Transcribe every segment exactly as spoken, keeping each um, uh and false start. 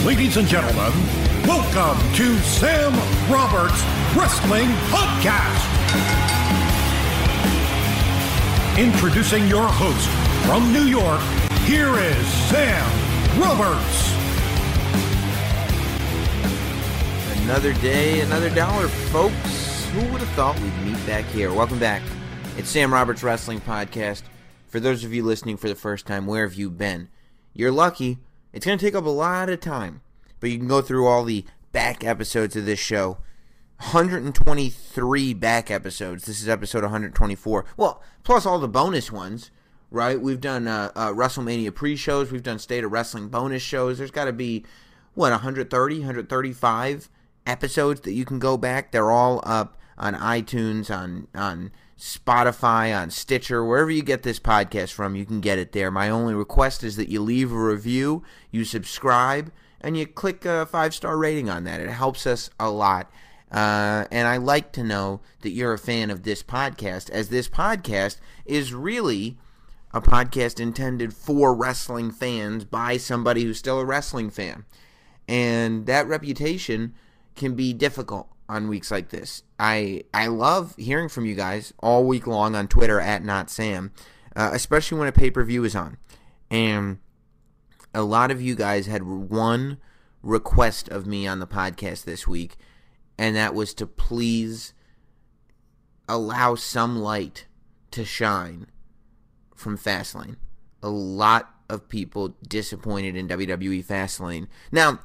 Ladies and gentlemen, welcome to Sam Roberts Wrestling Podcast. Introducing your host from New York, here is Sam Roberts. Another day, another dollar, folks. Who would have thought we'd meet back here? Welcome back. It's Sam Roberts Wrestling Podcast. For those of you listening for the first time, where have you been? You're lucky. It's going to take up a lot of time, but you can go through all the back episodes of this show. one hundred twenty-three back episodes. This is episode one hundred twenty-four. Well, plus all the bonus ones, right? We've done uh, uh, WrestleMania pre-shows. We've done State of Wrestling bonus shows. There's got to be, what, one hundred thirty, one hundred thirty-five episodes that you can go back. They're all up on iTunes, on on Spotify, on Stitcher, wherever you get this podcast from, you can get it there. My only request is that you leave a review, you subscribe, and you click a five-star rating on that. It helps us a lot. Uh, and I like to know that you're a fan of this podcast, as this podcast is really a podcast intended for wrestling fans by somebody who's still a wrestling fan. And that reputation can be difficult on weeks like this. I I love hearing from you guys all week long on Twitter at NotSam, uh, especially when a pay-per-view is on. And a lot of you guys had one request of me on the podcast this week, and that was to please allow some light to shine from Fastlane. A lot of people disappointed in W W E Fastlane. Now,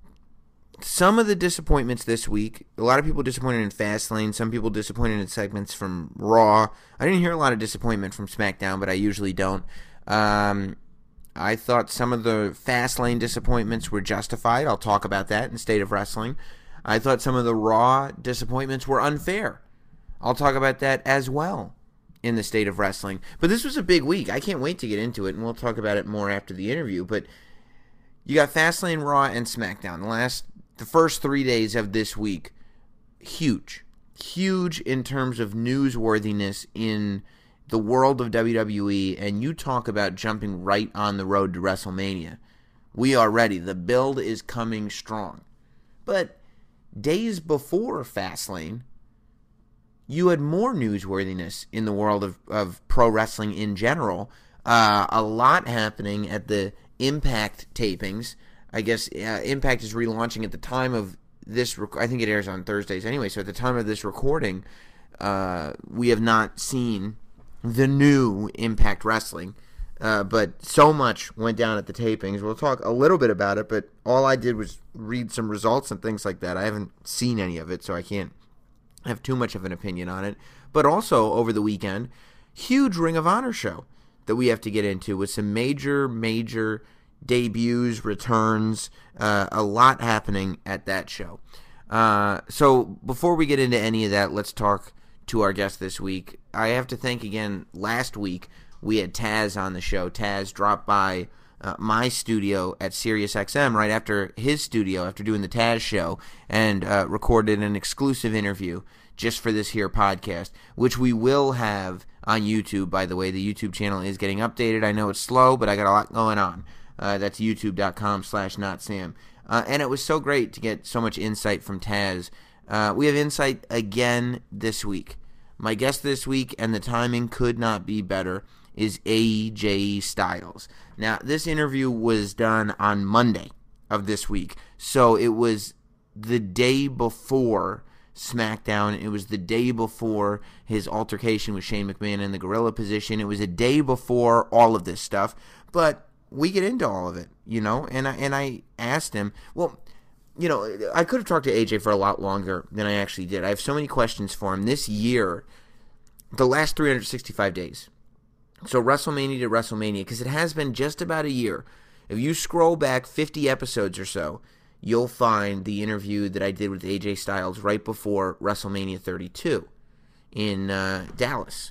some of the disappointments this week, a lot of people disappointed in Fastlane, some people disappointed in segments from Raw. I didn't hear a lot of disappointment from SmackDown, but I usually don't. Um, I thought some of the Fastlane disappointments were justified. I'll talk about that in State of Wrestling. I thought some of the Raw disappointments were unfair. I'll talk about that as well in the State of Wrestling. But this was a big week. I can't wait to get into it, and we'll talk about it more after the interview. But you got Fastlane, Raw, and SmackDown. The last The first three days of this week, huge. Huge in terms of newsworthiness in the world of W W E, and you talk about jumping right on the road to WrestleMania. We are ready. The build is coming strong. But days before Fastlane, you had more newsworthiness in the world of, of pro wrestling in general. Uh, a lot happening at the Impact tapings. I guess uh, Impact is relaunching at the time of this. Rec- I think it airs on Thursdays anyway. So at the time of this recording, uh, we have not seen the new Impact Wrestling. Uh, but so much went down at the tapings. We'll talk a little bit about it. But all I did was read some results and things like that. I haven't seen any of it, so I can't have too much of an opinion on it. But also over the weekend, huge Ring of Honor show that we have to get into with some major, major debuts, returns, uh, a lot happening at that show. Uh, so before we get into any of that, let's talk to our guest this week. I have to thank again, last week we had Taz on the show. Taz dropped by uh, my studio at SiriusXM right after his studio, after doing the Taz show, and uh, recorded an exclusive interview just for this here podcast, which we will have on YouTube, by the way. The YouTube channel is getting updated. I know it's slow, but I got a lot going on. Uh, that's youtube.com slash notsam. Uh, and it was so great to get so much insight from Taz. Uh, we have insight again this week. My guest this week, and the timing could not be better, is A J Styles. Now, this interview was done on Monday of this week. So it was the day before SmackDown. It was the day before his altercation with Shane McMahon in the gorilla position. It was a day before all of this stuff. But we get into all of it, you know, and I and I asked him, well, you know, I could have talked to A J for a lot longer than I actually did. I have so many questions for him this year, the last three hundred sixty-five days. So WrestleMania to WrestleMania, because it has been just about a year. If you scroll back fifty episodes or so, you'll find the interview that I did with A J Styles right before WrestleMania thirty-two in uh, Dallas.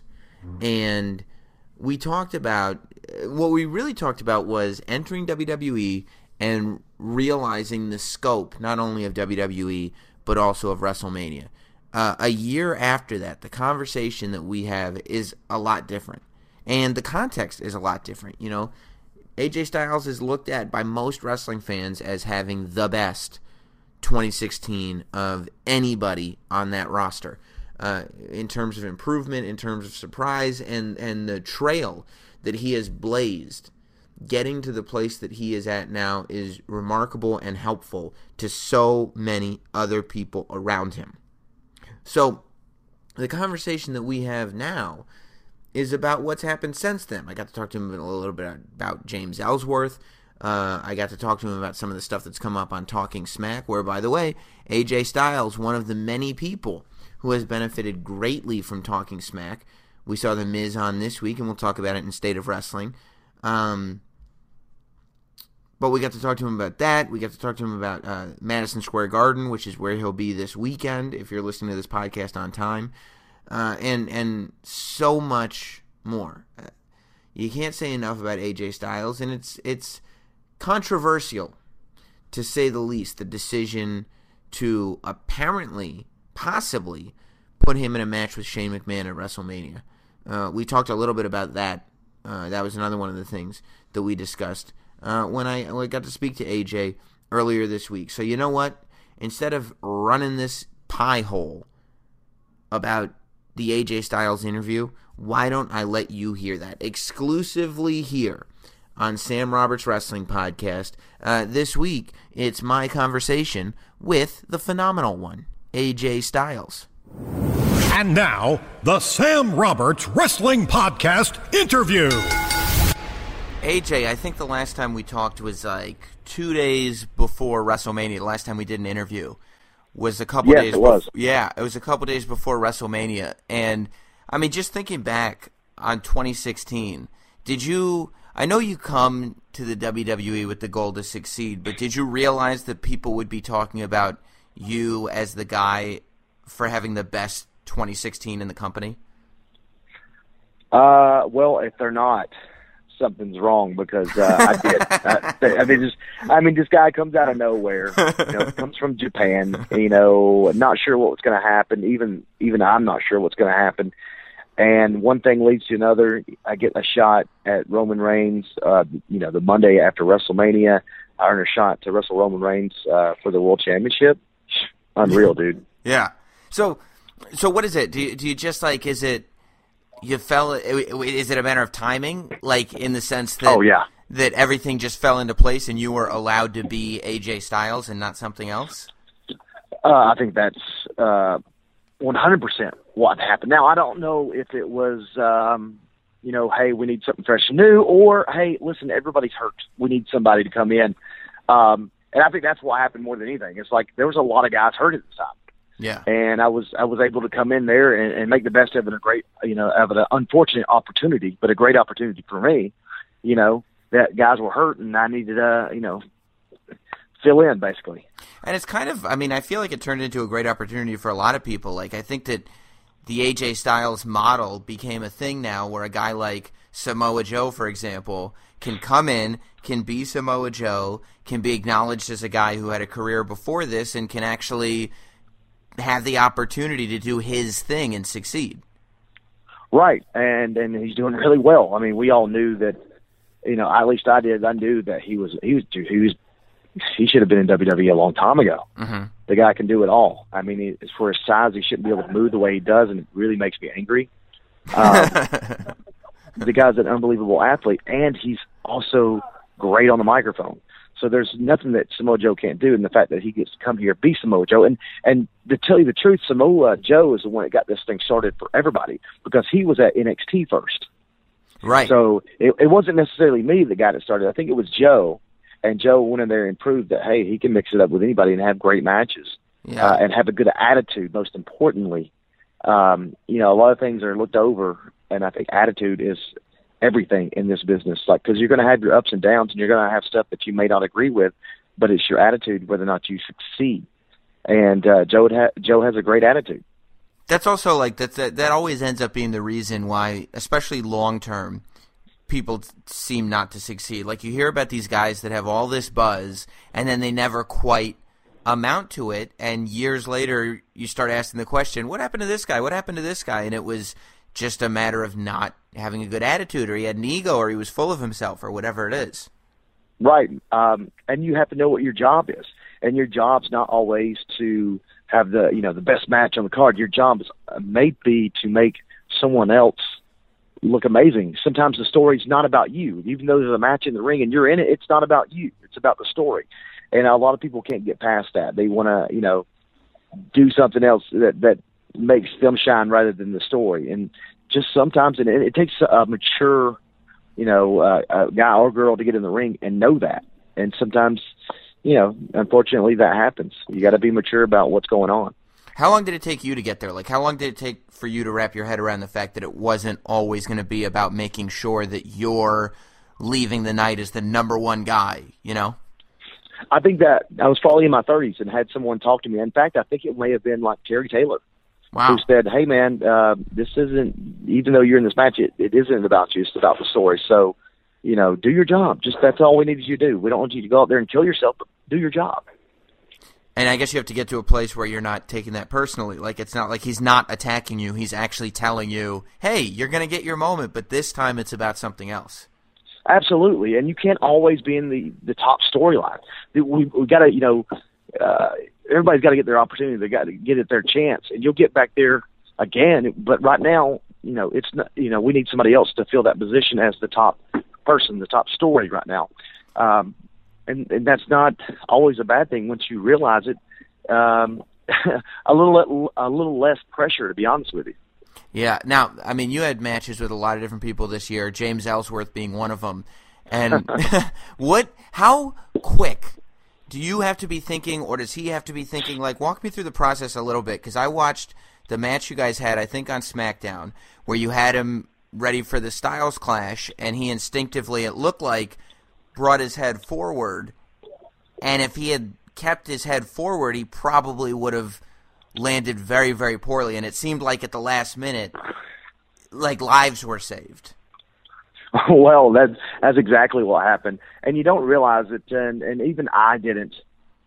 And we talked about, what we really talked about was entering W W E and realizing the scope not only of W W E, but also of WrestleMania. Uh, a year after that, the conversation that we have is a lot different. And the context is a lot different. You know, A J Styles is looked at by most wrestling fans as having the best twenty sixteen of anybody on that roster. Uh, in terms of improvement, in terms of surprise, and, and the trail that he has blazed, getting to the place that he is at now is remarkable and helpful to so many other people around him. So the conversation that we have now is about what's happened since then. I got to talk to him a little bit about James Ellsworth. Uh, I got to talk to him about some of the stuff that's come up on Talking Smack, where, by the way, A J Styles, one of the many people who has benefited greatly from Talking Smack. We saw The Miz on this week, and we'll talk about it in State of Wrestling. Um, but we got to talk to him about that. We got to talk to him about uh, Madison Square Garden, which is where he'll be this weekend, if you're listening to this podcast on time, uh, and and so much more. Uh, you can't say enough about A J Styles, and it's it's controversial, to say the least, the decision to apparently, possibly, put him in a match with Shane McMahon at WrestleMania. Uh, we talked a little bit about that. Uh, that was another one of the things that we discussed uh, when, I, when I got to speak to A J earlier this week. So you know what? Instead of running this pie hole about the A J Styles interview, why don't I let you hear that exclusively here on Sam Roberts Wrestling Podcast. Uh, this week, it's my conversation with the phenomenal one, A J Styles. And now, the Sam Roberts Wrestling Podcast interview. A J, I think the last time we talked was like two days before WrestleMania. The last time we did an interview was a couple yes, days. It was. Bef- yeah, it was a couple days before WrestleMania. And I mean, just thinking back on twenty sixteen, did you? I know you come to the W W E with the goal to succeed, but did you realize that people would be talking about you as the guy for having the best twenty sixteen in the company? Uh, well, if they're not, something's wrong, because uh, I did. I, I mean, just I mean, this guy comes out of nowhere. You know, comes from Japan. You know, not sure what was going to happen. Even even I'm not sure what's going to happen. And one thing leads to another. I get a shot at Roman Reigns. Uh, you know, the Monday after WrestleMania, I earn a shot to wrestle Roman Reigns uh, for the World Championship. Unreal, dude. Yeah. So, so what is it? Do you, do you just like? Is it you fell? Is it a matter of timing? Like in the sense that oh yeah, that everything just fell into place and you were allowed to be A J Styles and not something else? Uh, I think that's uh, one hundred percent what happened. Now, I don't know if it was, um, you know, hey, we need something fresh and new, or, hey, listen, everybody's hurt. We need somebody to come in. Um, and I think that's what happened more than anything. It's like there was a lot of guys hurt at the time. Yeah. And I was I was able to come in there and, and make the best of it, a great, you know, of an unfortunate opportunity, but a great opportunity for me, you know, that guys were hurt and I needed to, you know, fill in, basically. And it's kind of, I mean, I feel like it turned into a great opportunity for a lot of people. Like, I think that the A J Styles model became a thing now where a guy like Samoa Joe, for example, can come in, can be Samoa Joe, can be acknowledged as a guy who had a career before this, and can actually have the opportunity to do his thing and succeed. Right, and and he's doing really well. I mean, we all knew that, you know, at least I did. I knew that he was he was he was he should have been in W W E a long time ago. Mm-hmm. The guy can do it all. I mean, he, for his size, he shouldn't be able to move the way he does, and it really makes me angry. Um, the guy's an unbelievable athlete, and he's also great on the microphone. So there's nothing that Samoa Joe can't do, and the fact that he gets to come here, be Samoa Joe. And, and to tell you the truth, Samoa Joe is the one that got this thing started for everybody, because he was at N X T first. Right. So it, it wasn't necessarily me that got it started. I think it was Joe, and Joe went in there and proved that, hey, he can mix it up with anybody and have great matches, yeah. uh, and have a good attitude, most importantly. Um, you know, a lot of things are looked over, and I think attitude is everything in this business, like, because you're going to have your ups and downs, and you're going to have stuff that you may not agree with, but it's your attitude whether or not you succeed. And uh, Joe ha- Joe has a great attitude. That's also like that. That that always ends up being the reason why, especially long term, people t- seem not to succeed. Like, you hear about these guys that have all this buzz, and then they never quite amount to it. And years later, you start asking the question, "What happened to this guy? What happened to this guy?" And it was just a matter of not having a good attitude, or he had an ego, or he was full of himself, or whatever it is. Right. Um, and you have to know what your job is. And your job's not always to have the, you know, the best match on the card. Your job is, uh, may be to make someone else look amazing. Sometimes the story's not about you. Even though there's a match in the ring and you're in it, it's not about you. It's about the story. And a lot of people can't get past that. They want to, you know, do something else that, that makes them shine rather than the story. And just sometimes it, it takes a mature, you know, uh, a guy or girl to get in the ring and know that. And sometimes, you know, unfortunately that happens. You got to be mature about what's going on. How long did it take you to get there? Like, how long did it take for you to wrap your head around the fact that it wasn't always going to be about making sure that you're leaving the night as the number one guy, you know? I think that I was probably in my thirties and had someone talk to me. In fact, I think it may have been like Terry Taylor. Wow. Who said, hey, man, uh, this isn't, even though you're in this match, it, it isn't about you. It's about the story. So, you know, do your job. Just that's all we need you to do. We don't want you to go out there and kill yourself, but do your job. And I guess you have to get to a place where you're not taking that personally. Like, it's not like he's not attacking you. He's actually telling you, hey, you're going to get your moment, but this time it's about something else. Absolutely. And you can't always be in the, the top storyline. We, we got to, you know, uh, everybody's got to get their opportunity. They got to get it their chance, and you'll get back there again. But right now, you know, it's not, you know, we need somebody else to fill that position as the top person, the top story right now. Um, and, and that's not always a bad thing once you realize it. Um, a little, a little less pressure, to be honest with you. Yeah. Now, I mean, you had matches with a lot of different people this year, James Ellsworth being one of them. And what, how quick do you have to be thinking, or does he have to be thinking? Like, walk me through the process a little bit, because I watched the match you guys had, I think, on SmackDown, where you had him ready for the Styles Clash, and he instinctively, it looked like, brought his head forward. And if he had kept his head forward, he probably would have landed very, very poorly. And it seemed like at the last minute, like, lives were saved. Well, that's, that's exactly what happened. And you don't realize it, and, and even I didn't,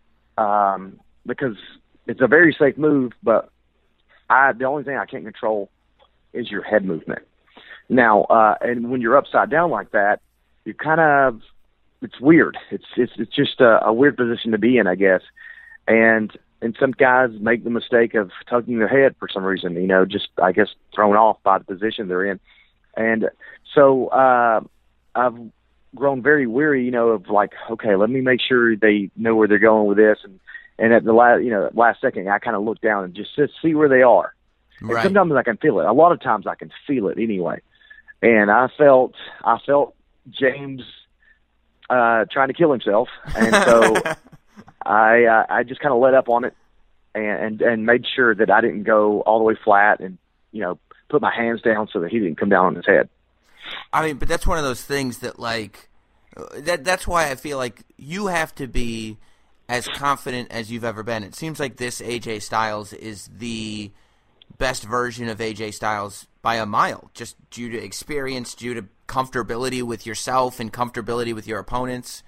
um, because it's a very safe move, but I the only thing I can't control is your head movement. Now, uh, and when you're upside down like that, you kind of, it's weird. It's it's it's just a, a weird position to be in, I guess. And and some guys make the mistake of tucking their head for some reason, you know, just, I guess, thrown off by the position they're in. And so uh, I've grown very weary, you know, of like, okay, let me make sure they know where they're going with this. And, and at the last, you know, last second, I kind of look down and just, just see where they are. Right. And sometimes I can feel it. A lot of times I can feel it anyway. And I felt, I felt James uh, trying to kill himself. And so I, uh, I just kind of let up on it and, and, and made sure that I didn't go all the way flat and, you know, put my hands down so that he didn't come down on his head. I mean, but that's one of those things that, like, that that's why I feel like you have to be as confident as you've ever been. It seems like this A J Styles is the best version of A J Styles by a mile, just due to experience, due to comfortability with yourself and comfortability with your opponents.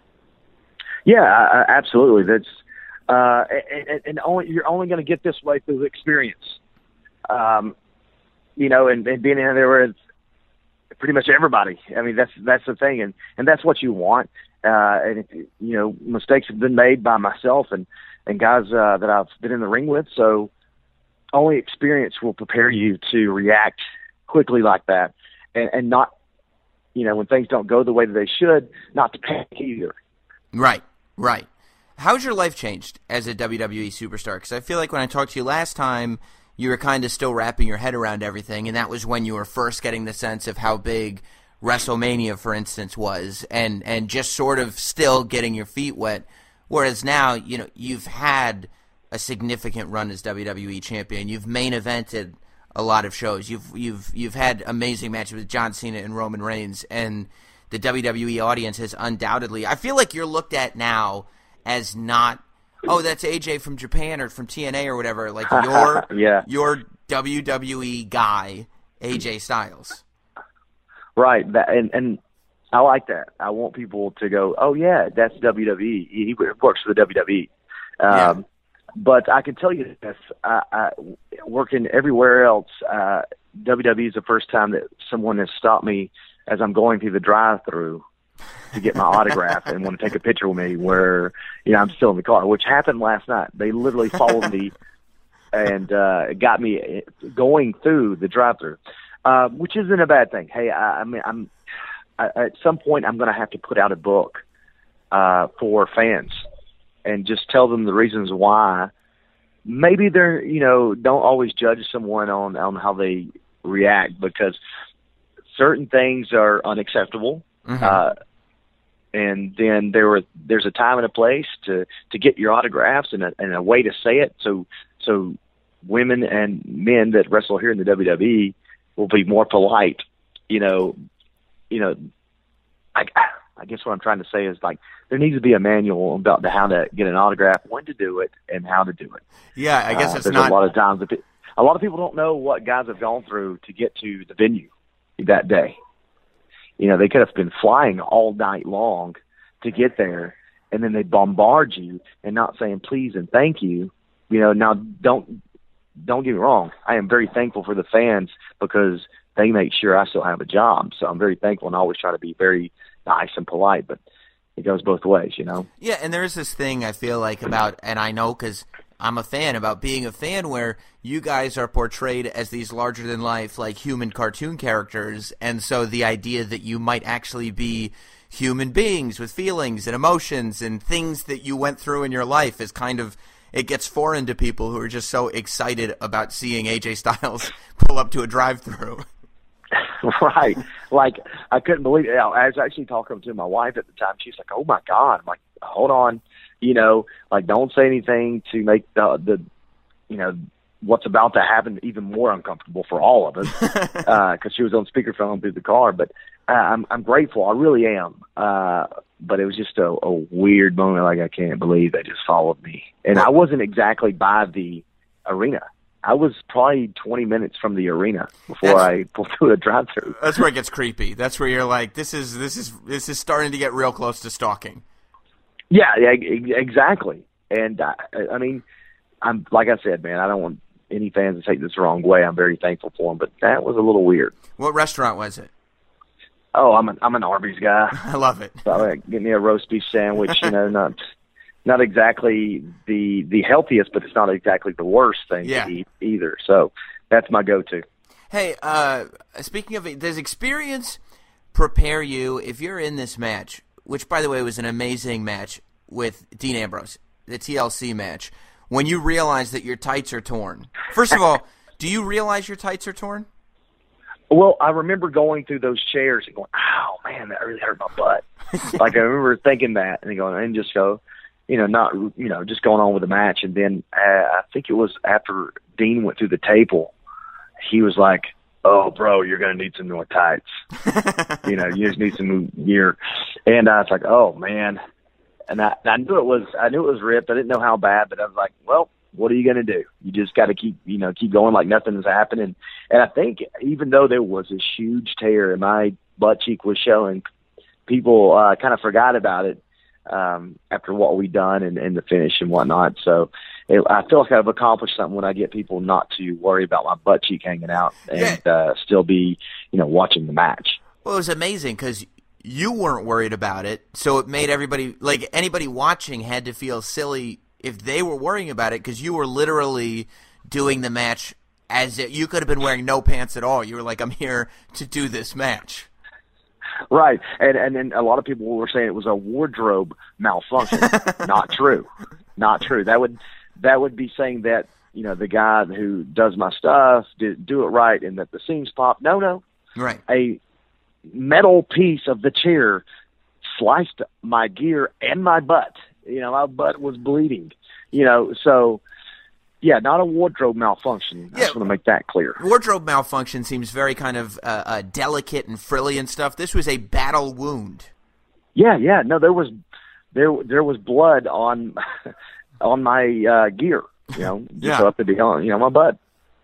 Yeah, uh, absolutely. That's uh, and, and only, you're only going to get this way through experience. Um, you know, and, and being in there with pretty much everybody. I mean, that's that's the thing, and, and that's what you want. Uh, and, if, you know, mistakes have been made by myself and, and guys uh, that I've been in the ring with, so only experience will prepare you to react quickly like that and, and not, you know, when things don't go the way that they should, not to panic either. Right, right. How's your life changed as a W W E superstar? Because I feel like when I talked to you last time, you were kind of still wrapping your head around everything, and that was when you were first getting the sense of how big WrestleMania, for instance, was, and, and just sort of still getting your feet wet. Whereas now, you know, you've had a significant run as W W E champion. You've main evented a lot of shows. You've you've you've had amazing matches with John Cena and Roman Reigns, and the W W E audience has undoubtedly. I feel like you're looked at now as not, oh, that's A J from Japan or from T N A or whatever. Like you're yeah. you're W W E guy, A J Styles. Right, that, and and I like that. I want people to go, oh yeah, that's W W E. He works for the W W E. Um, yeah. but I can tell you this: I, I, working everywhere else, uh, W W E is the first time that someone has stopped me as I'm going through the drive-through to get my autograph and want to take a picture with me. Where you know I'm still in the car, which happened last night. They literally followed me and uh, got me going through the drive-through, uh, which isn't a bad thing. Hey, I, I mean, I'm I, at some point I'm going to have to put out a book uh, for fans and just tell them the reasons why. Maybe they're, you know, don't always judge someone on, on how they react, because certain things are unacceptable. Mm-hmm. Uh, and then there were, there's a time and a place to, to get your autographs and a, and a way to say it. So, so women and men that wrestle here in the W W E will be more polite, you know, you know, I, I guess what I'm trying to say is, like, there needs to be a manual about the, how to get an autograph, when to do it, and how to do it. Yeah, I guess uh, it's there's not. a lot of times, that a lot of people don't know what guys have gone through to get to the venue that day. You know, they could have been flying all night long to get there, and then they bombard you and not saying please and thank you. You know, now don't don't get me wrong. I am very thankful for the fans, because they make sure I still have a job. So I'm very thankful, and I always try to be very nice and polite, but it goes both ways, you know? Yeah, and there's this thing I feel like about, and I know because I'm a fan, about being a fan, where you guys are portrayed as these larger-than-life, like, human cartoon characters, and so the idea that you might actually be human beings with feelings and emotions and things that you went through in your life is kind of, it gets foreign to people who are just so excited about seeing A J Styles pull up to a drive-thru. Right. Like, I couldn't believe it. I was actually talking to my wife at the time. She's like, oh, my God. I'm like, hold on. You know, like, don't say anything to make the, the you know, what's about to happen even more uncomfortable for all of us, because uh, she was on speakerphone through the car. But uh, I'm, I'm grateful. I really am. Uh, but it was just a, a weird moment. Like, I can't believe they just followed me. And I wasn't exactly by the arena. I was probably twenty minutes from the arena before that's, I pulled through the drive-thru. That's where it gets creepy. That's where you're like, this is this is this is starting to get real close to stalking. Yeah, yeah, exactly. And I, I mean, I'm like I said, man, I don't want any fans to take this the wrong way. I'm very thankful for them, but that was a little weird. What restaurant was it? Oh, I'm an I'm an Arby's guy. I love it. So I get me a roast beef sandwich. You know, not. Not exactly the the healthiest, but it's not exactly the worst thing yeah. to eat either. So that's my go-to. Hey, uh, speaking of it, does experience prepare you if you're in this match, which, by the way, was an amazing match with Dean Ambrose, the T L C match, when you realize that your tights are torn? First of all, do you realize your tights are torn? Well, I remember going through those chairs and going, "Ow, man, that really hurt my butt." Like, I remember thinking that and going, and just go, you know, not, you know, just going on with the match. And then uh, I think it was after Dean went through the table, he was like, oh, bro, you're going to need some more tights. You know, you just need some gear. And I was like, oh, man. And I, I knew it was, I knew it was ripped. I didn't know how bad, but I was like, well, what are you going to do? You just got to keep, you know, keep going like nothing's happening. And I think even though there was this huge tear and my butt cheek was showing, people uh, kind of forgot about it. Um, after what we've done and, and the finish and whatnot. So it, I feel like I've accomplished something when I get people not to worry about my butt cheek hanging out and yeah. uh, still be, you know, watching the match. Well, it was amazing because you weren't worried about it. So it made everybody, like anybody watching had to feel silly if they were worrying about it, because you were literally doing the match as if you could have been wearing no pants at all. You were like, I'm here to do this match. Right, and and then a lot of people were saying it was a wardrobe malfunction. Not true, not true. That would that would be saying that, you know, the guy who does my stuff did do it right and that the seams pop. No, no, right. A metal piece of the chair sliced my gear and my butt. You know, my butt was bleeding. You know, so. Yeah, not a wardrobe malfunction. I yeah. just want to make that clear. Wardrobe malfunction seems very kind of uh, uh, delicate and frilly and stuff. This was a battle wound. Yeah, yeah. No, there was there there was blood on on my uh, gear. You know, just yeah. up to the you know my butt.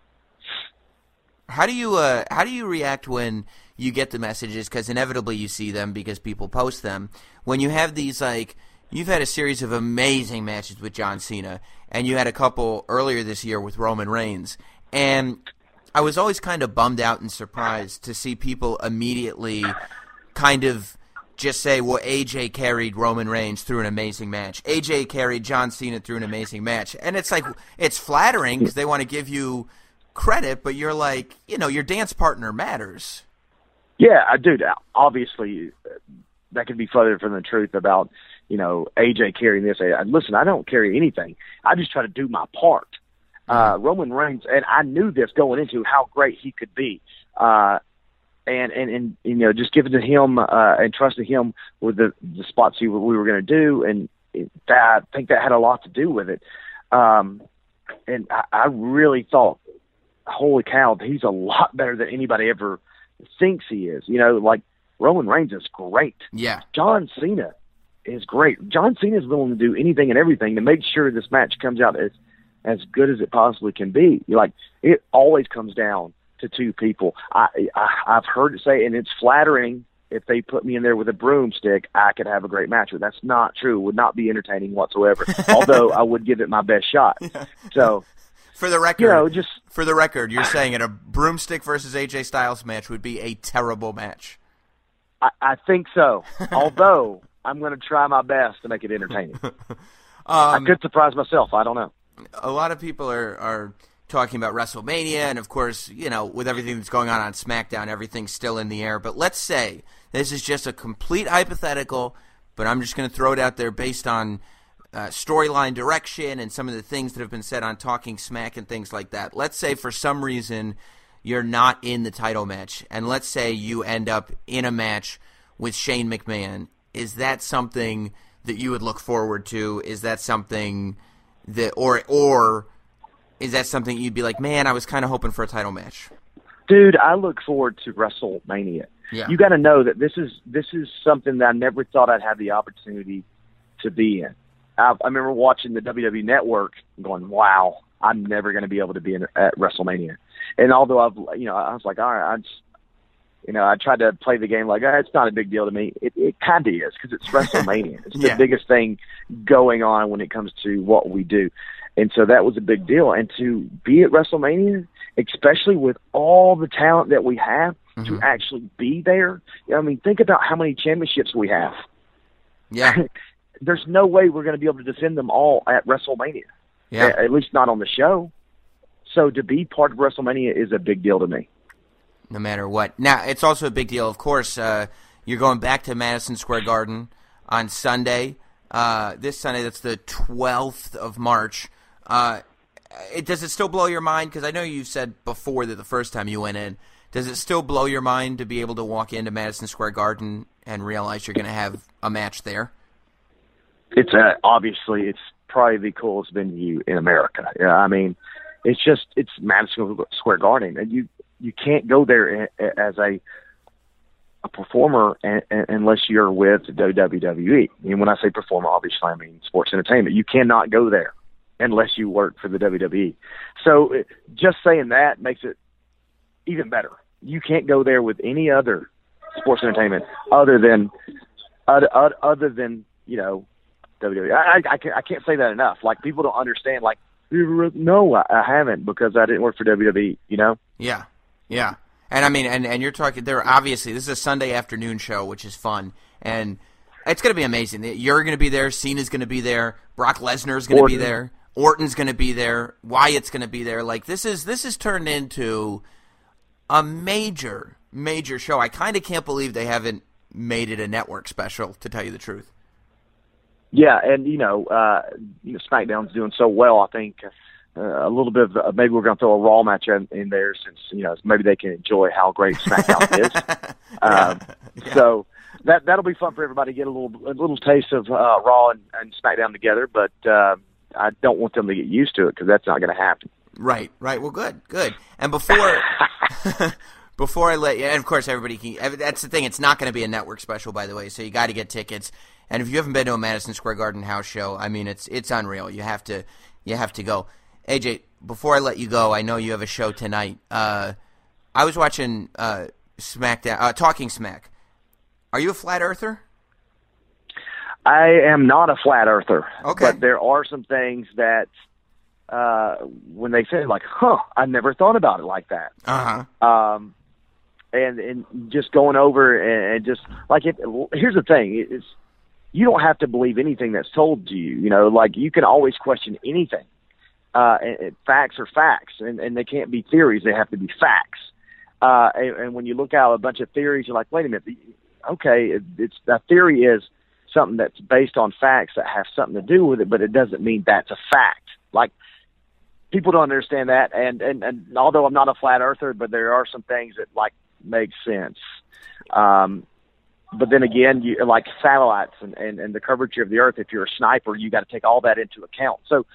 How do you uh, how do you react when you get the messages? Because inevitably you see them because people post them. When you have these like you've had a series of amazing matches with John Cena, and you had a couple earlier this year with Roman Reigns. And I was always kind of bummed out and surprised to see people immediately kind of just say, well, A J carried Roman Reigns through an amazing match. A J carried John Cena through an amazing match. And it's like, it's flattering because they want to give you credit, but you're like, you know, your dance partner matters. Yeah, I do. Obviously, that could be further from the truth about, you know, A J carrying this. Listen, I don't carry anything. I just try to do my part. Uh, Roman Reigns, and I knew this going into how great he could be. Uh, And, and, and, you know, just giving to him uh, and trusting him with the, the spots he, we were going to do. And it, that, I think that had a lot to do with it. Um, and I, I really thought, holy cow, he's a lot better than anybody ever thinks he is. You know, like Roman Reigns is great. Yeah. John Cena is great. John Cena is willing to do anything and everything to make sure this match comes out as, as good as it possibly can be. You're like, it always comes down to two people. I, I I've heard it say, and it's flattering if they put me in there with a broomstick, I could have a great match. But that's not true. It would not be entertaining whatsoever. Although I would give it my best shot. So, for the record, you know, just for the record, you're saying that a broomstick versus A J Styles match would be a terrible match. I, I think so. Although I'm going to try my best to make it entertaining. um, I could surprise myself. I don't know. A lot of people are are. talking about WrestleMania, and of course, you know, with everything that's going on on SmackDown, everything's still in the air. But let's say this is just a complete hypothetical, but I'm just going to throw it out there based on uh, storyline direction and some of the things that have been said on Talking Smack and things like that. Let's say for some reason you're not in the title match, and let's say you end up in a match with Shane McMahon. Is that something that you would look forward to? Is that something that, or or is that something you'd be like, man, I was kind of hoping for a title match? Dude, I look forward to WrestleMania. Yeah. You got to know that this is this is something that I never thought I'd have the opportunity to be in. I, I remember watching the W W E Network and going, wow, I'm never going to be able to be in at WrestleMania. And although I've, you know, I was like, all right, I just, you know, I tried to play the game like, oh, it's not a big deal to me. It, it kind of is because it's WrestleMania. It's the yeah. biggest thing going on when it comes to what we do. And so that was a big deal. And to be at WrestleMania, especially with all the talent that we have, mm-hmm. to actually be there. I mean, think about how many championships we have. Yeah. There's no way we're going to be able to defend them all at WrestleMania. Yeah. At least not on the show. So to be part of WrestleMania is a big deal to me. No matter what. Now, it's also a big deal, of course, uh, you're going back to Madison Square Garden on Sunday. Uh, this Sunday, that's the twelfth of March. Uh, it, does it still blow your mind? Because I know you said before that the first time you went in. Does it still blow your mind to be able to walk into Madison Square Garden and realize you're going to have a match there? It's uh, obviously it's probably the coolest venue in America. Yeah, I mean, it's just it's Madison Square Garden, and you you can't go there as a a performer and, and, unless you're with the W W E. And when I say performer, obviously I mean sports entertainment. You cannot go there unless you work for the W W E. So it, just saying that makes it even better. You can't go there with any other sports entertainment other than other, other than you know W W E. I, I, can't, I can't say that enough. Like people don't understand. Like no, I, I haven't because I didn't work for W W E. You know? Yeah, yeah. And I mean, and, and you're talking there. Obviously, this is a Sunday afternoon show, which is fun, and it's going to be amazing. You're going to be there. Cena's going to be there. Brock Lesnar's going to be there. Orton's going to be there. Wyatt's going to be there. Like this is this is turned into a major, major show. I kind of can't believe they haven't made it a network special, to tell you the truth. Yeah, and you know, uh, you know, SmackDown's doing so well. I think uh, a little bit of uh, maybe we're going to throw a Raw match in, in there, since you know maybe they can enjoy how great SmackDown is. Um, yeah. So that that'll be fun for everybody to get a little a little taste of uh, Raw and, and SmackDown together. But uh, I don't want them to get used to it because that's not going to happen. Right, right. Well, good, good. And before before I let you, and of course everybody can. That's the thing. It's not going to be a network special, by the way. So you got to get tickets. And if you haven't been to a Madison Square Garden house show, I mean, it's it's unreal. You have to you have to go. A J, before I let you go, I know you have a show tonight. Uh, I was watching uh, SmackDown, uh, Talking Smack. Are you a flat earther? I am not a flat earther. Okay. But there are some things that uh, when they say like, huh, I never thought about it like that. Uh-huh. Um, and, and just going over and, and just like it, here's the thing is you don't have to believe anything that's told to you. You know, like you can always question anything. Uh, and, and facts are facts, and, and they can't be theories. They have to be facts. Uh, and, and when you look out a bunch of theories, you're like, wait a minute. Okay, it, it's a theory is something that's based on facts that have something to do with it, but it doesn't mean that's a fact. Like people don't understand that. And, and, and although I'm not a flat earther, but there are some things that like make sense. Um, but then again, you like satellites and, and, and the curvature of the earth. If you're a sniper, you got to take all that into account. So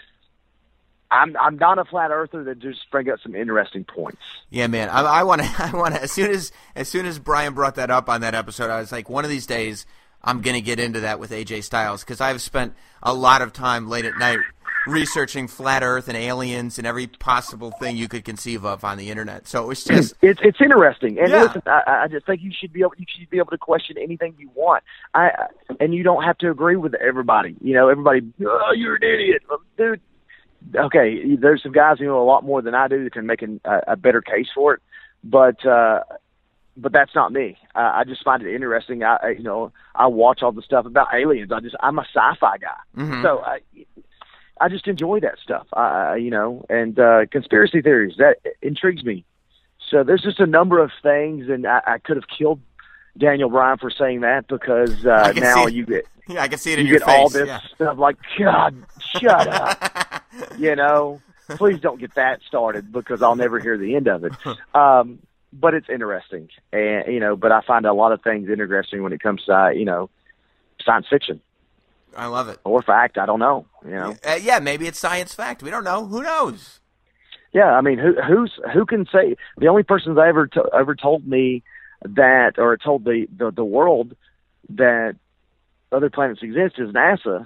I'm I'm not a flat earther that just bring up some interesting points. Yeah, man. I, I want to. I want to. As soon as as soon as Brian brought that up on that episode, I was like, one of these days, I'm gonna get into that with A J Styles because I've spent a lot of time late at night researching flat Earth and aliens and every possible thing you could conceive of on the internet. So it was just it's it's interesting. And yeah. listen, I, I just think you should be able you should be able to question anything you want. I and you don't have to agree with everybody. You know, everybody. Oh, you're an idiot, dude. Okay, there's some guys who know a lot more than I do that can make an, a, a better case for it, but uh, but that's not me. Uh, I just find it interesting. I, I you know I watch all the stuff about aliens. I just I'm a sci-fi guy, mm-hmm. so I I just enjoy that stuff. Uh, you know, and uh, conspiracy theories that intrigues me. So there's just a number of things, and I, I could have killed Daniel Bryan for saying that because uh, now see, you get yeah I can see it in you your get face. all this yeah. stuff like God, shut up. You know, please don't get that started because I'll never hear the end of it. Um, but it's interesting, and you know, but I find a lot of things interesting when it comes to uh, you know science fiction. I love it. Or fact, I don't know. You know, uh, yeah, maybe it's science fact. We don't know. Who knows? Yeah, I mean, who who's who can say? The only person that ever to, ever told me that, or told the, the the world that other planets exist is NASA.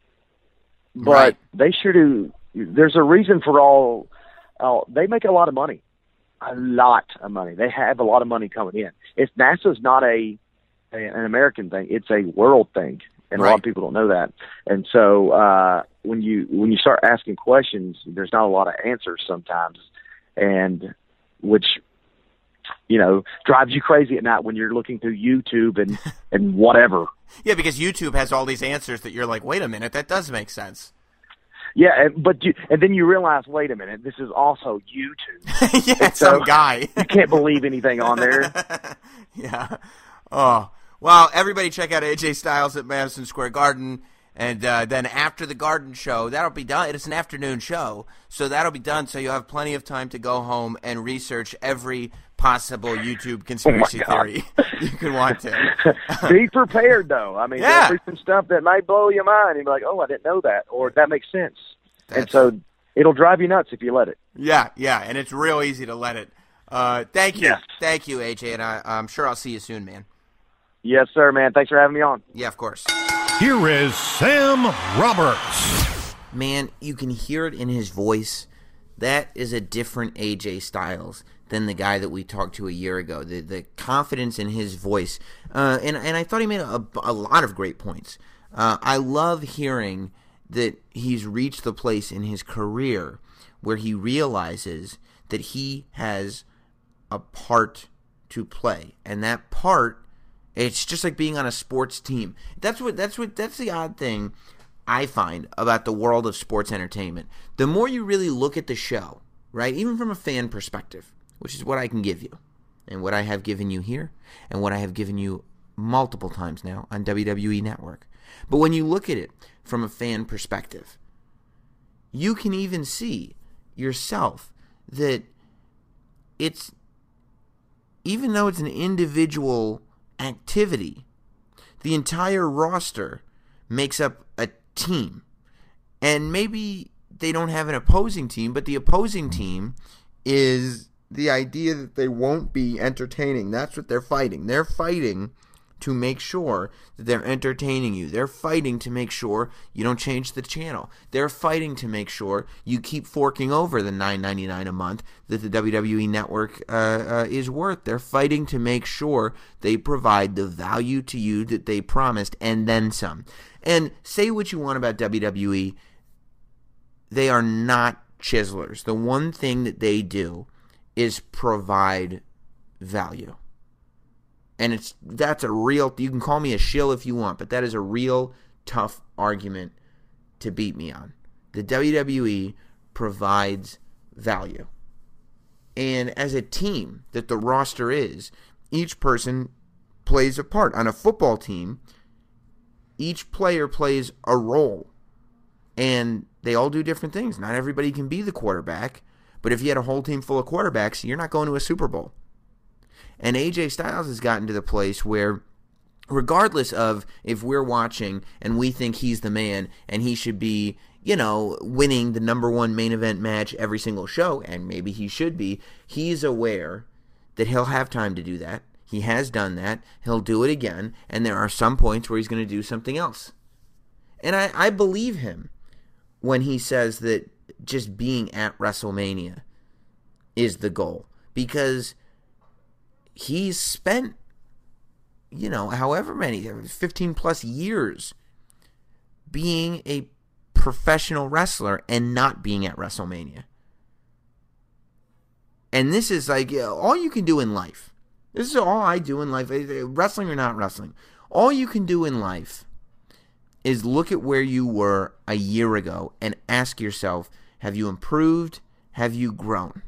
But right. they sure do. There's a reason for all. Uh, they make a lot of money, a lot of money. They have a lot of money coming in. It's NASA's not a, a an American thing. It's a world thing, and right. a lot of people don't know that. And so uh, when you when you start asking questions, there's not a lot of answers sometimes, and which you know drives you crazy at night when you're looking through YouTube and and whatever. Yeah, because YouTube has all these answers that you're like, wait a minute, that does make sense. Yeah, and, but you, and then you realize, wait a minute, this is also YouTube. yeah, and so some guy. You can't believe anything on there. yeah. Oh, well, everybody check out A J Styles at Madison Square Garden. And uh, then after the Garden show, that'll be done. It's an afternoon show, so that'll be done. So you'll have plenty of time to go home and research every possible YouTube conspiracy oh theory you could want to. Be prepared, though. I mean, yeah. there'll be some stuff that might blow your mind. You'll be like, oh, I didn't know that, or that makes sense. That's... And so it'll drive you nuts if you let it. Yeah, yeah, and it's real easy to let it. Uh, thank you. Yes. Thank you, A J, and I, I'm sure I'll see you soon, man. Yes, sir, man. Thanks for having me on. Yeah, of course. Here is Sam Roberts. Man, you can hear it in his voice. That is a different A J Styles than the guy that we talked to a year ago. The the confidence in his voice. Uh, and, and I thought he made a, a lot of great points. Uh, I love hearing that he's reached the place in his career where he realizes that he has a part to play. And that part... It's just like being on a sports team. That's what that's what that's the odd thing I find about the world of sports entertainment. The more you really look at the show, right, even from a fan perspective, which is what I can give you, and what I have given you here, and what I have given you multiple times now on W W E Network. But when you look at it from a fan perspective, you can even see yourself that it's, even though it's an individual activity, the entire roster makes up a team. And maybe they don't have an opposing team, but the opposing team is the idea that they won't be entertaining. That's what they're fighting. They're fighting to make sure that they're entertaining you. They're fighting to make sure you don't change the channel. They're fighting to make sure you keep forking over the nine ninety-nine a month that the W W E Network uh, uh, is worth. They're fighting to make sure they provide the value to you that they promised and then some. And say what you want about W W E, they are not chiselers. The one thing that they do is provide value. And it's that's a real, you can call me a shill if you want, but that is a real tough argument to beat me on. The W W E provides value. And as a team that the roster is, each person plays a part. On a football team, each player plays a role. And they all do different things. Not everybody can be the quarterback, but if you had a whole team full of quarterbacks, you're not going to a Super Bowl. And A J Styles has gotten to the place where, regardless of if we're watching and we think he's the man and he should be, you know, winning the number one main event match every single show, and maybe he should be, he's aware that he'll have time to do that. He has done that. He'll do it again. And there are some points where he's going to do something else. And I, I believe him when he says that just being at WrestleMania is the goal. Because he's spent, you know, however many, fifteen plus years being a professional wrestler and not being at WrestleMania. And this is like all you can do in life. This is all I do in life, wrestling or not wrestling. All you can do in life is look at where you were a year ago and ask yourself, have you improved? Have you grown?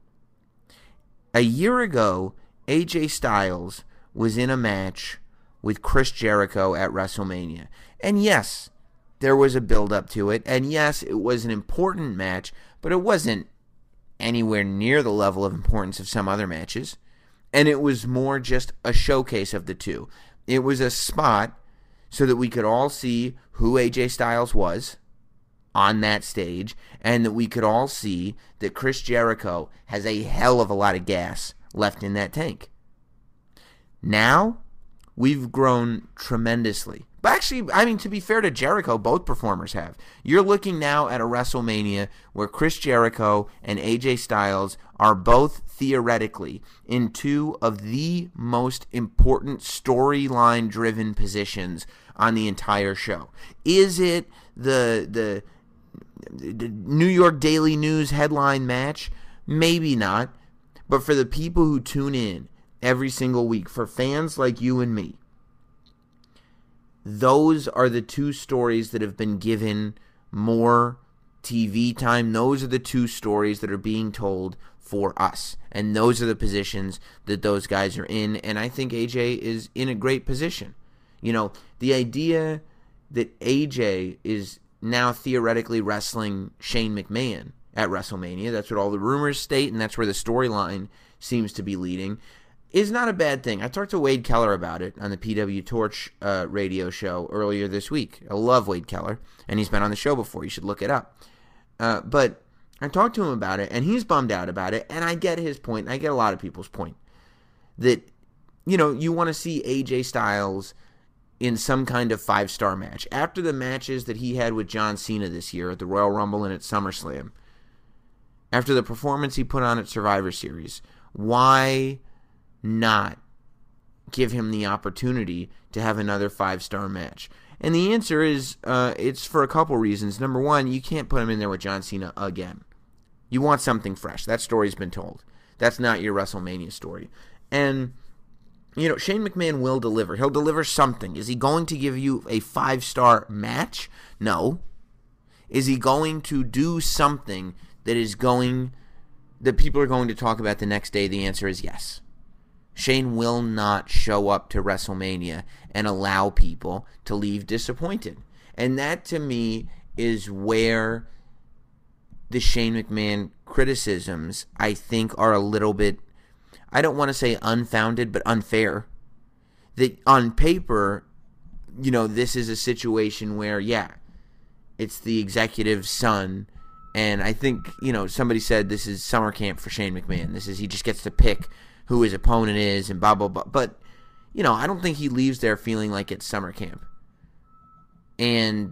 A year ago, A J Styles was in a match with Chris Jericho at WrestleMania. And yes, there was a build-up to it. And yes, it was an important match, but it wasn't anywhere near the level of importance of some other matches. And it was more just a showcase of the two. It was a spot so that we could all see who A J Styles was on that stage, and that we could all see that Chris Jericho has a hell of a lot of gas left in that tank. Now, we've grown tremendously. But actually, I mean, to be fair to Jericho, both performers have. You're looking now at a WrestleMania where Chris Jericho and A J Styles are both theoretically in two of the most important storyline-driven positions on the entire show. Is it the the, the New York Daily News headline match? Maybe not. But for the people who tune in every single week, for fans like you and me, those are the two stories that have been given more T V time. Those are the two stories that are being told for us. And those are the positions that those guys are in. And I think A J is in a great position. You know, the idea that A J is now theoretically wrestling Shane McMahon at WrestleMania, that's what all the rumors state, and that's where the storyline seems to be leading, is not a bad thing. I talked to Wade Keller about it on the P W Torch uh, radio show earlier this week. I love Wade Keller, and he's been on the show before. You should look it up. Uh, but I talked to him about it, and he's bummed out about it, and I get his point, and I get a lot of people's point, that, you know, you want to see A J Styles in some kind of five-star match. After the matches that he had with John Cena this year at the Royal Rumble and at SummerSlam, after the performance he put on at Survivor Series, why not give him the opportunity to have another five-star match? And the answer is, uh, it's for a couple reasons. Number one, you can't put him in there with John Cena again. You want something fresh. That story's been told. That's not your WrestleMania story. And, you know, Shane McMahon will deliver. He'll deliver something. Is he going to give you a five-star match? No. Is he going to do something that is going, that people are going to talk about the next day? The answer is yes. Shane will not show up to WrestleMania and allow people to leave disappointed. And that, to me, is where the Shane McMahon criticisms, I think, are a little bit, I don't want to say unfounded, but unfair. That on paper, you know, this is a situation where, yeah, it's the executive's son, and I think, you know, somebody said this is summer camp for Shane McMahon. This is, he just gets to pick who his opponent is and blah, blah, blah. But, you know, I don't think he leaves there feeling like it's summer camp. And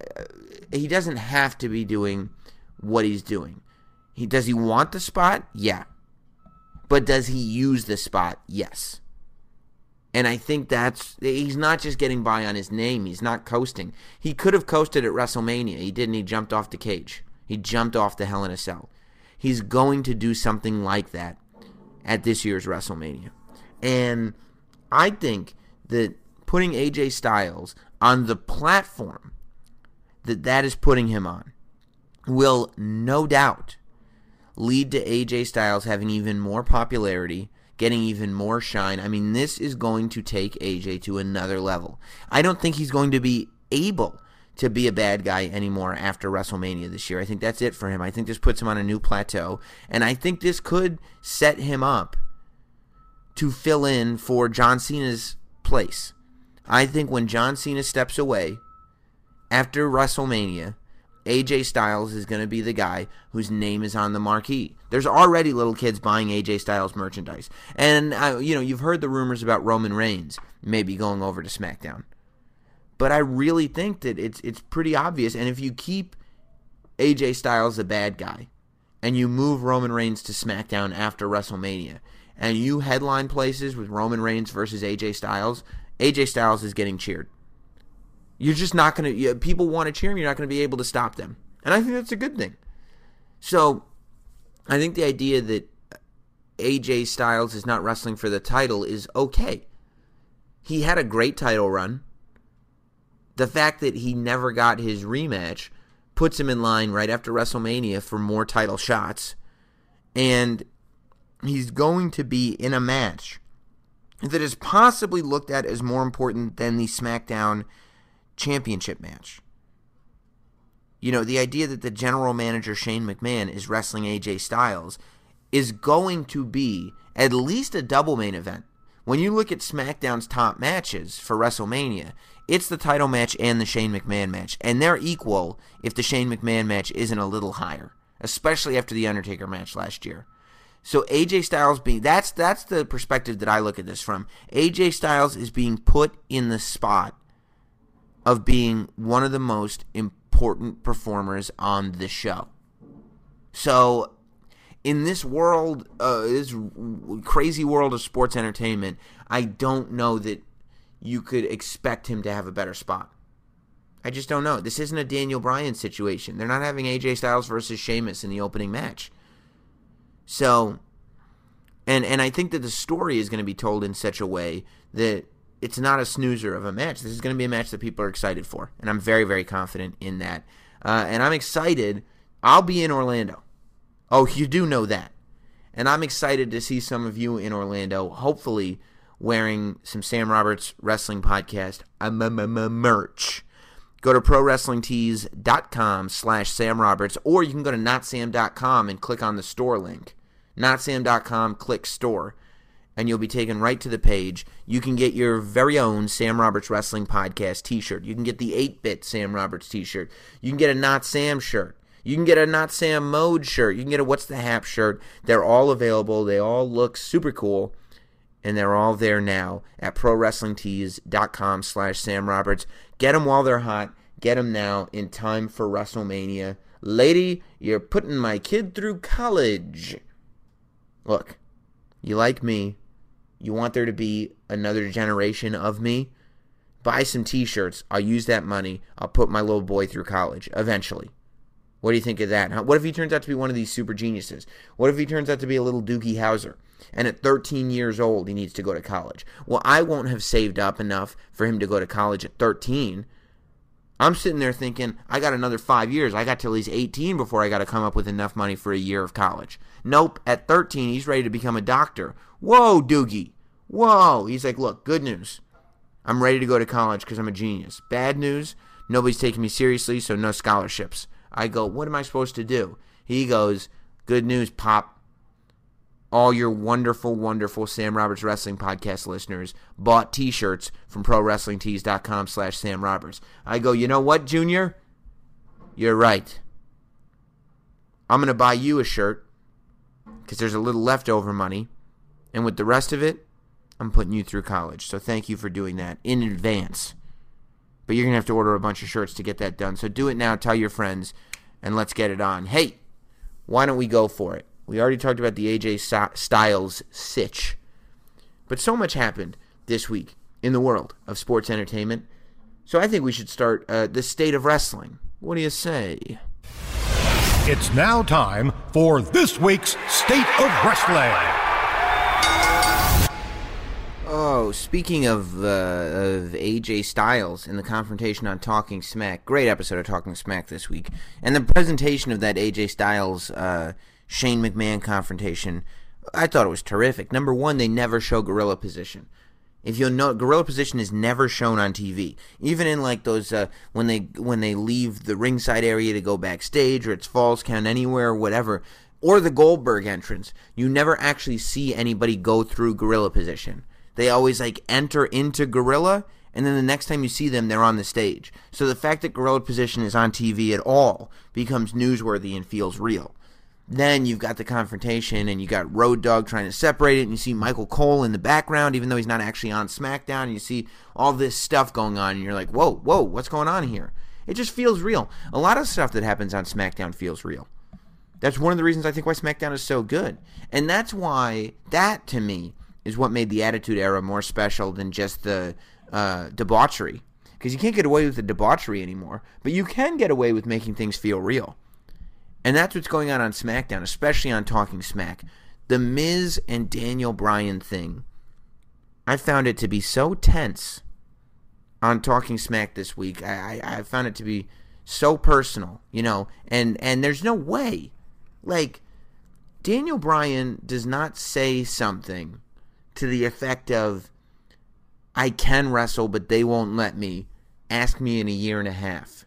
he doesn't have to be doing what he's doing. He does he want the spot? Yeah. But does he use the spot? Yes. And I think that's, he's not just getting by on his name. He's not coasting. He could have coasted at WrestleMania. He didn't. He jumped off the cage. He jumped off the Hell in a Cell. He's going to do something like that at this year's WrestleMania. And I think that putting A J Styles on the platform that that is putting him on will no doubt lead to A J Styles having even more popularity, getting even more shine. I mean, this is going to take A J to another level. I don't think he's going to be able to be a bad guy anymore after WrestleMania this year. I think that's it for him. I think this puts him on a new plateau, and I think this could set him up to fill in for John Cena's place. I think when John Cena steps away after WrestleMania, A J Styles is going to be the guy whose name is on the marquee. There's already little kids buying A J Styles merchandise. And, uh, you know, you've heard the rumors about Roman Reigns maybe going over to SmackDown. But I really think that it's it's pretty obvious. And if you keep A J Styles a bad guy and you move Roman Reigns to SmackDown after WrestleMania and you headline places with Roman Reigns versus A J Styles, A J Styles is getting cheered. You're just not going to, people want to cheer him, you're not going to be able to stop them. And I think that's a good thing. So, I think the idea that A J Styles is not wrestling for the title is okay. He had a great title run. The fact that he never got his rematch puts him in line right after WrestleMania for more title shots. And he's going to be in a match that is possibly looked at as more important than the SmackDown Championship match. You know, the idea that the general manager Shane McMahon is wrestling A J Styles is going to be at least a double main event. When you look at SmackDown's top matches for WrestleMania, it's the title match and the Shane McMahon match. And they're equal if the Shane McMahon match isn't a little higher, especially after the Undertaker match last year. So A J Styles being, that's that's the perspective that I look at this from. A J Styles is being put in the spot of being one of the most important performers on the show. So in this world, uh, this crazy world of sports entertainment, I don't know that you could expect him to have a better spot. I just don't know. This isn't a Daniel Bryan situation. They're not having A J Styles versus Sheamus in the opening match. So, and and I think that the story is going to be told in such a way that it's not a snoozer of a match. This is going to be a match that people are excited for, and I'm very, very confident in that. Uh, and I'm excited. I'll be in Orlando. Oh, you do know that. And I'm excited to see some of you in Orlando, hopefully wearing some Sam Roberts Wrestling Podcast merch. Go to ProWrestlingTees.com slash Sam Roberts, or you can go to NotSam dot com and click on the store link. NotSam dot com, click store, and you'll be taken right to the page. You can get your very own Sam Roberts Wrestling Podcast t-shirt. You can get the eight-bit Sam Roberts t-shirt. You can get a Not Sam shirt. You can get a Not Sam Mode shirt. You can get a What's the Hap shirt. They're all available. They all look super cool. And they're all there now at ProWrestlingTees.com slash Sam Roberts. Get them while they're hot. Get them now in time for WrestleMania. Lady, you're putting my kid through college. Look, you like me. You want there to be another generation of me? Buy some t-shirts. I'll use that money. I'll put my little boy through college eventually. What do you think of that? What if he turns out to be one of these super geniuses? What if he turns out to be a little Doogie Howser? And at thirteen years old, he needs to go to college. Well, I won't have saved up enough for him to go to college at thirteen. I'm sitting there thinking, I got another five years. I got till he's eighteen before I got to come up with enough money for a year of college. Nope, at thirteen, he's ready to become a doctor. Whoa, Doogie. Whoa. He's like, look, good news. I'm ready to go to college because I'm a genius. Bad news, nobody's taking me seriously, so no scholarships. I go, what am I supposed to do? He goes, good news, Pop. All your wonderful, wonderful Sam Roberts Wrestling Podcast listeners bought t-shirts from ProWrestlingTees.com slash Sam Roberts. I go, you know what, Junior? You're right. I'm going to buy you a shirt because there's a little leftover money. And with the rest of it, I'm putting you through college. So thank you for doing that in advance. But you're going to have to order a bunch of shirts to get that done. So do it now. Tell your friends, and let's get it on. Hey, why don't we go for it? We already talked about the A J Styles sitch. But so much happened this week in the world of sports entertainment. So I think we should start uh, the state of wrestling. What do you say? It's now time for this week's State of Wrestling. Oh, speaking of, uh, of A J Styles and the confrontation on Talking Smack, great episode of Talking Smack this week. And the presentation of that A J Styles uh, Shane McMahon confrontation, I thought it was terrific. Number one, they never show gorilla position. If you'll know, gorilla position is never shown on T V. Even in like those uh, when they when they leave the ringside area to go backstage, or it's Falls Count Anywhere, or whatever, or the Goldberg entrance, you never actually see anybody go through gorilla position. They always like enter into gorilla, and then the next time you see them, they're on the stage. So the fact that gorilla position is on T V at all becomes newsworthy and feels real. Then you've got the confrontation, and you got Road Dogg trying to separate it, and you see Michael Cole in the background, even though he's not actually on SmackDown, and you see all this stuff going on, and you're like, whoa, whoa, what's going on here? It just feels real. A lot of stuff that happens on SmackDown feels real. That's one of the reasons I think why SmackDown is so good. And that's why, that to me, is what made the Attitude Era more special than just the uh, debauchery. Because you can't get away with the debauchery anymore, but you can get away with making things feel real. And that's what's going on on SmackDown, especially on Talking Smack. The Miz and Daniel Bryan thing, I found it to be so tense on Talking Smack this week. I, I, I found it to be so personal, you know, and, and there's no way. Like, Daniel Bryan does not say something to the effect of, I can wrestle, but they won't let me. Ask me in a year and a half.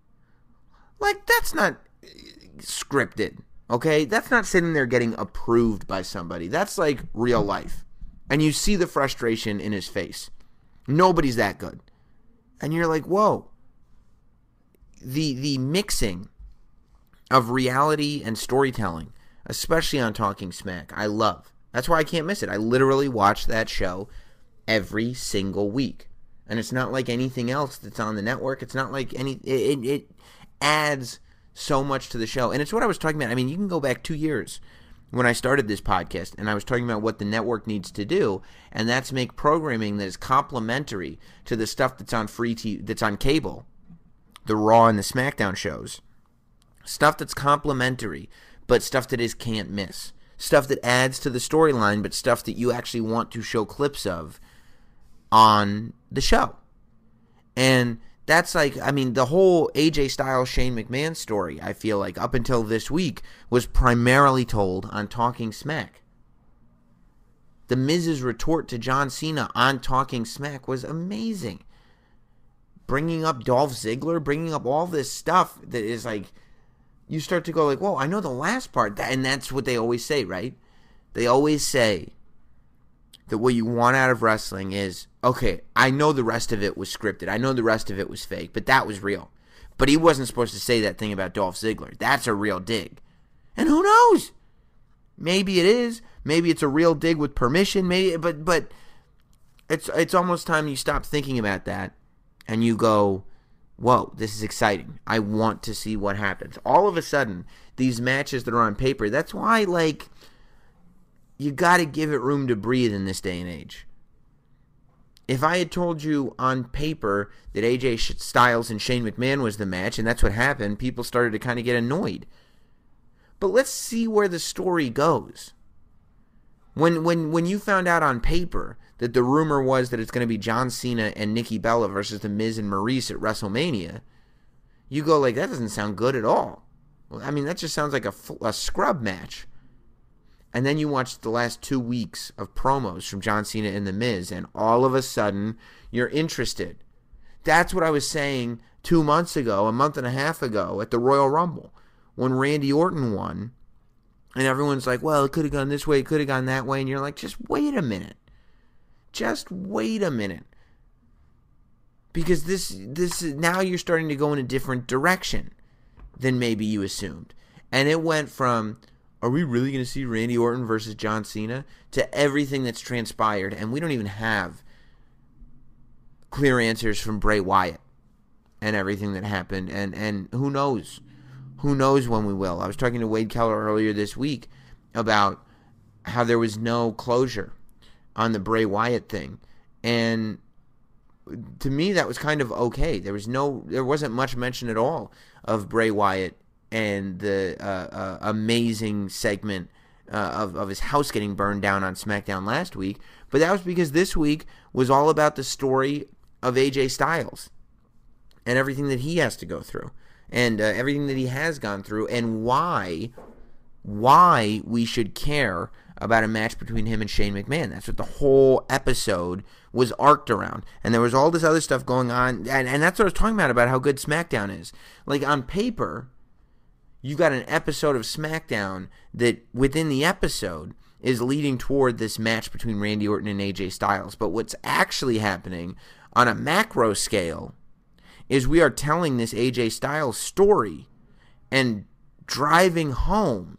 Like, that's not scripted, okay? That's not sitting there getting approved by somebody. That's like real life. And you see the frustration in his face. Nobody's that good. And you're like, whoa. The the mixing of reality and storytelling, especially on Talking Smack, I love. That's why I can't miss it. I literally watch that show every single week. And it's not like anything else that's on the network. It's not like any... It, it, it adds so much to the show. And it's what I was talking about. I mean, you can go back two years when I started this podcast, and I was talking about what the network needs to do, and that's make programming that is complementary to the stuff that's on free T V, that's on cable, the Raw and the SmackDown shows. Stuff that's complementary, but stuff that is can't miss. Stuff that adds to the storyline, but stuff that you actually want to show clips of on the show. And that's like, I mean, the whole A J Styles, Shane McMahon story, I feel like, up until this week, was primarily told on Talking Smack. The Miz's retort to John Cena on Talking Smack was amazing. Bringing up Dolph Ziggler, bringing up all this stuff that is like, you start to go like, whoa, I know the last part. And that's what they always say, right? They always say that what you want out of wrestling is, okay, I know the rest of it was scripted. I know the rest of it was fake, but that was real. But he wasn't supposed to say that thing about Dolph Ziggler. That's a real dig. And who knows? Maybe it is. Maybe it's a real dig with permission. Maybe, but but it's it's almost time you stop thinking about that and you go, whoa, this is exciting. I want to see what happens. All of a sudden, these matches that are on paper, that's why, like, you got to give it room to breathe in this day and age. If I had told you on paper that A J Styles and Shane McMahon was the match, and that's what happened, people started to kind of get annoyed. But let's see where the story goes. When when when you found out on paper that the rumor was that it's going to be John Cena and Nikki Bella versus The Miz and Maurice at WrestleMania, you go like, that doesn't sound good at all. Well, I mean, that just sounds like a, a scrub match. And then you watch the last two weeks of promos from John Cena and The Miz, and all of a sudden, you're interested. That's what I was saying two months ago, a month and a half ago at the Royal Rumble, when Randy Orton won, and everyone's like, well, it could have gone this way, it could have gone that way, and you're like, just wait a minute. Just wait a minute. Because this, this now you're starting to go in a different direction than maybe you assumed. And it went from, are we really going to see Randy Orton versus John Cena? To everything that's transpired, and we don't even have clear answers from Bray Wyatt and everything that happened, and, and who knows? Who knows when we will? I was talking to Wade Keller earlier this week about how there was no closure on the Bray Wyatt thing, and to me that was kind of okay. There was no, there wasn't much mention at all of Bray Wyatt and the uh, uh, amazing segment uh, of, of his house getting burned down on SmackDown last week, but that was because this week was all about the story of A J Styles and everything that he has to go through, and uh, everything that he has gone through, and why why we should care about a match between him and Shane McMahon. That's what the whole episode was arced around. And there was all this other stuff going on, and, and that's what I was talking about, about how good SmackDown is. Like, on paper, you got an episode of SmackDown that, within the episode, is leading toward this match between Randy Orton and A J Styles. But what's actually happening on a macro scale is we are telling this A J Styles story and driving home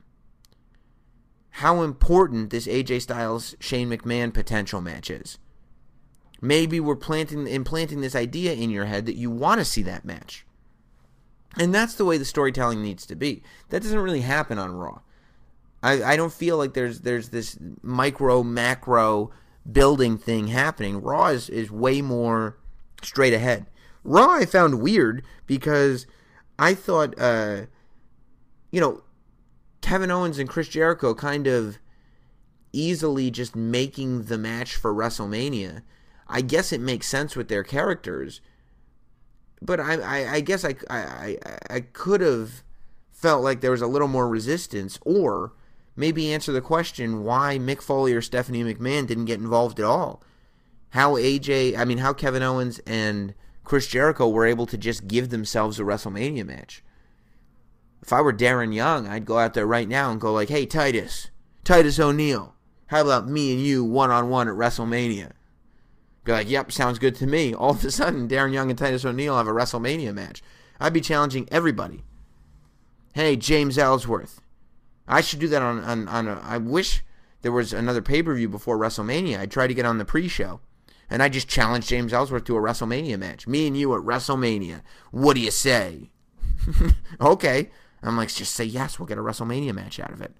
how important this A J Styles Shane McMahon potential match is. Maybe we're planting implanting this idea in your head that you want to see that match. And that's the way the storytelling needs to be. That doesn't really happen on Raw. I, I don't feel like there's there's this micro macro building thing happening. Raw is, is way more straight ahead. Raw I found weird because I thought uh, you know, Kevin Owens and Chris Jericho kind of easily just making the match for WrestleMania. I guess it makes sense with their characters, but I, I, I guess I, I, I could have felt like there was a little more resistance, or maybe answer the question why Mick Foley or Stephanie McMahon didn't get involved at all. How A J, I mean, how Kevin Owens and Chris Jericho were able to just give themselves a WrestleMania match. If I were Darren Young, I'd go out there right now and go like, hey, Titus, Titus O'Neil, how about me and you one-on-one at WrestleMania? Be like, yep, sounds good to me. All of a sudden, Darren Young and Titus O'Neil have a WrestleMania match. I'd be challenging everybody. Hey, James Ellsworth. I should do that on, on, on a, I wish there was another pay-per-view before WrestleMania. I'd try to get on the pre-show. And I just challenge James Ellsworth to a WrestleMania match. Me and you at WrestleMania. What do you say? Okay. I'm like, just say yes. We'll get a WrestleMania match out of it.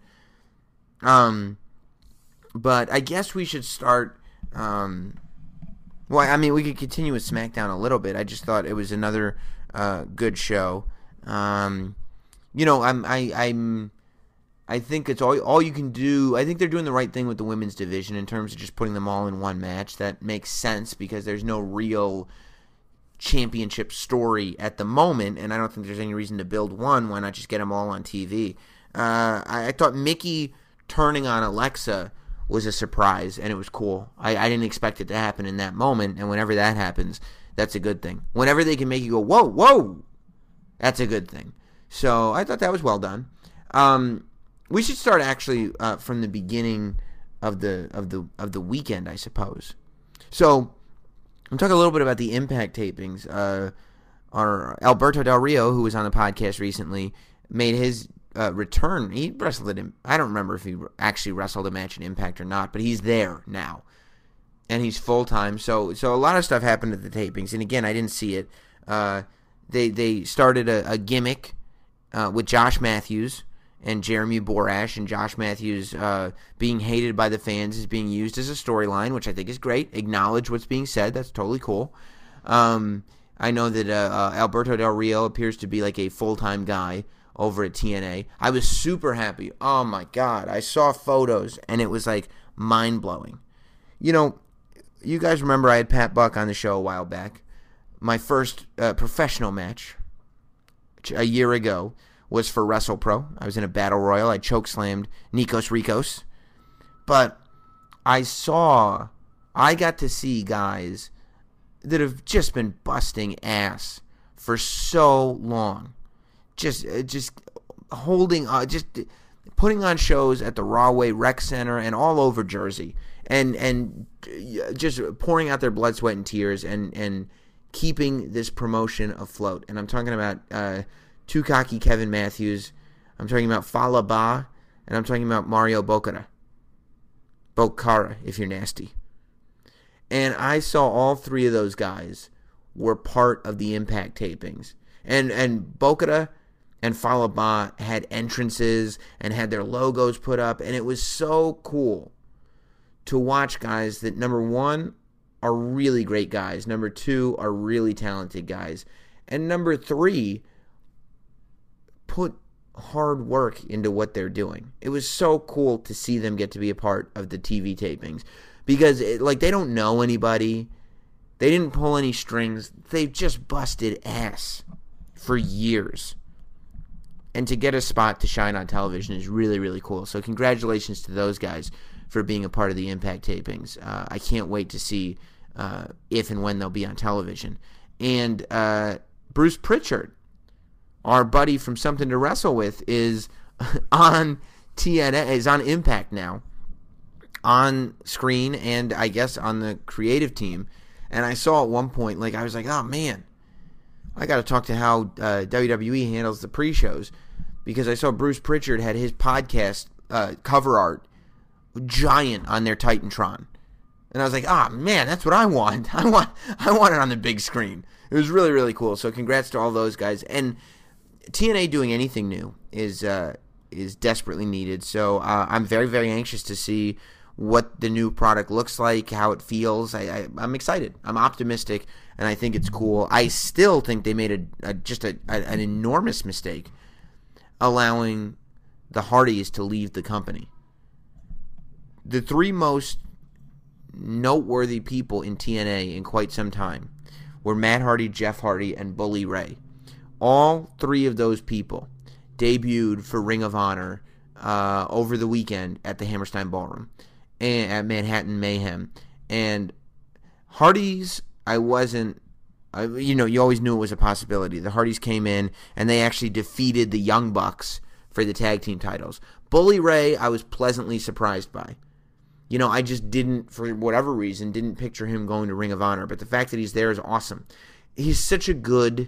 Um, but I guess we should start. Um, well, I mean, we could continue with SmackDown a little bit. I just thought it was another uh, good show. Um, you know, I'm, I, I'm, I think it's all all you can do. I think they're doing the right thing with the women's division in terms of just putting them all in one match. That makes sense because there's no real championship story at the moment, and I don't think there's any reason to build one. Why not just get them all on T V? Uh, I, I thought Mickey turning on Alexa was a surprise, and it was cool. I, I didn't expect it to happen in that moment, and whenever that happens, that's a good thing. Whenever they can make you go, whoa, whoa, that's a good thing. So I thought that was well done. Um, we should start actually uh, from the beginning of the of the of the weekend, I suppose. So I'm talking a little bit about the Impact tapings. Uh, our Alberto Del Rio, who was on the podcast recently, made his uh, return. He wrestled it. I don't remember if he actually wrestled a match in Impact or not, but he's there now, and he's full time. So, so a lot of stuff happened at the tapings. And again, I didn't see it. Uh, they they started a, a gimmick uh, with Josh Matthews and Jeremy Borash, and Josh Matthews uh, being hated by the fans is being used as a storyline, which I think is great. Acknowledge what's being said. That's totally cool. Um, I know that uh, uh, Alberto Del Rio appears to be like a full-time guy over at T N A. I was super happy. Oh, my God. I saw photos, and it was, like, mind-blowing. You know, you guys remember I had Pat Buck on the show a while back. My first uh, professional match a year ago was for WrestlePro. I was in a battle royal. I chokeslammed Nikos Rikos. But I saw, I got to see guys that have just been busting ass for so long. Just just holding, uh, just putting on shows at the Rahway Rec Center and all over Jersey. And and just pouring out their blood, sweat, and tears and, and keeping this promotion afloat. And I'm talking about uh, Too Cocky Kevin Matthews. I'm talking about Fallah Bah, And I'm talking about Mario Boccara. Boccara, if you're nasty. And I saw all three of those guys were part of the Impact tapings. And and Boccara and Fallah Bahh had entrances and had their logos put up. And it was so cool to watch guys that, number one, are really great guys. Number two, are really talented guys. And number three, put hard work into what they're doing. It was so cool to see them get to be a part of the T V tapings. Because, it, like, they don't know anybody. They didn't pull any strings. They've just busted ass for years. And to get a spot to shine on television is really, really cool. So congratulations to those guys for being a part of the Impact tapings. Uh, I can't wait to see uh, if and when they'll be on television. And uh, Bruce Pritchard, our buddy from Something to Wrestle With, is on T N A, is on Impact now, on screen and I guess on the creative team. And I saw at one point, like, I was like, oh man, I got to talk to how uh, W W E handles the pre-shows, because I saw Bruce Pritchard had his podcast uh, cover art giant on their Titantron. And I was like, ah, oh, man, that's what I want. I want I want it on the big screen. It was really, really cool. So congrats to all those guys. And T N A doing anything new is uh, is desperately needed. So uh, I'm very, very anxious to see what the new product looks like, how it feels. I, I, I'm excited. I'm optimistic, and I think it's cool. I still think they made a, a just a, a, an enormous mistake allowing the Hardys to leave the company. The three most noteworthy people in T N A in quite some time were Matt Hardy, Jeff Hardy, and Bully Ray. All three of those people debuted for Ring of Honor uh, over the weekend at the Hammerstein Ballroom and at Manhattan Mayhem. And Hardys, I wasn't, I, you know, you always knew it was a possibility. The Hardys came in and they actually defeated the Young Bucks for the tag team titles. Bully Ray, I was pleasantly surprised by. You know, I just didn't, for whatever reason, didn't picture him going to Ring of Honor. But the fact that he's there is awesome. He's such a good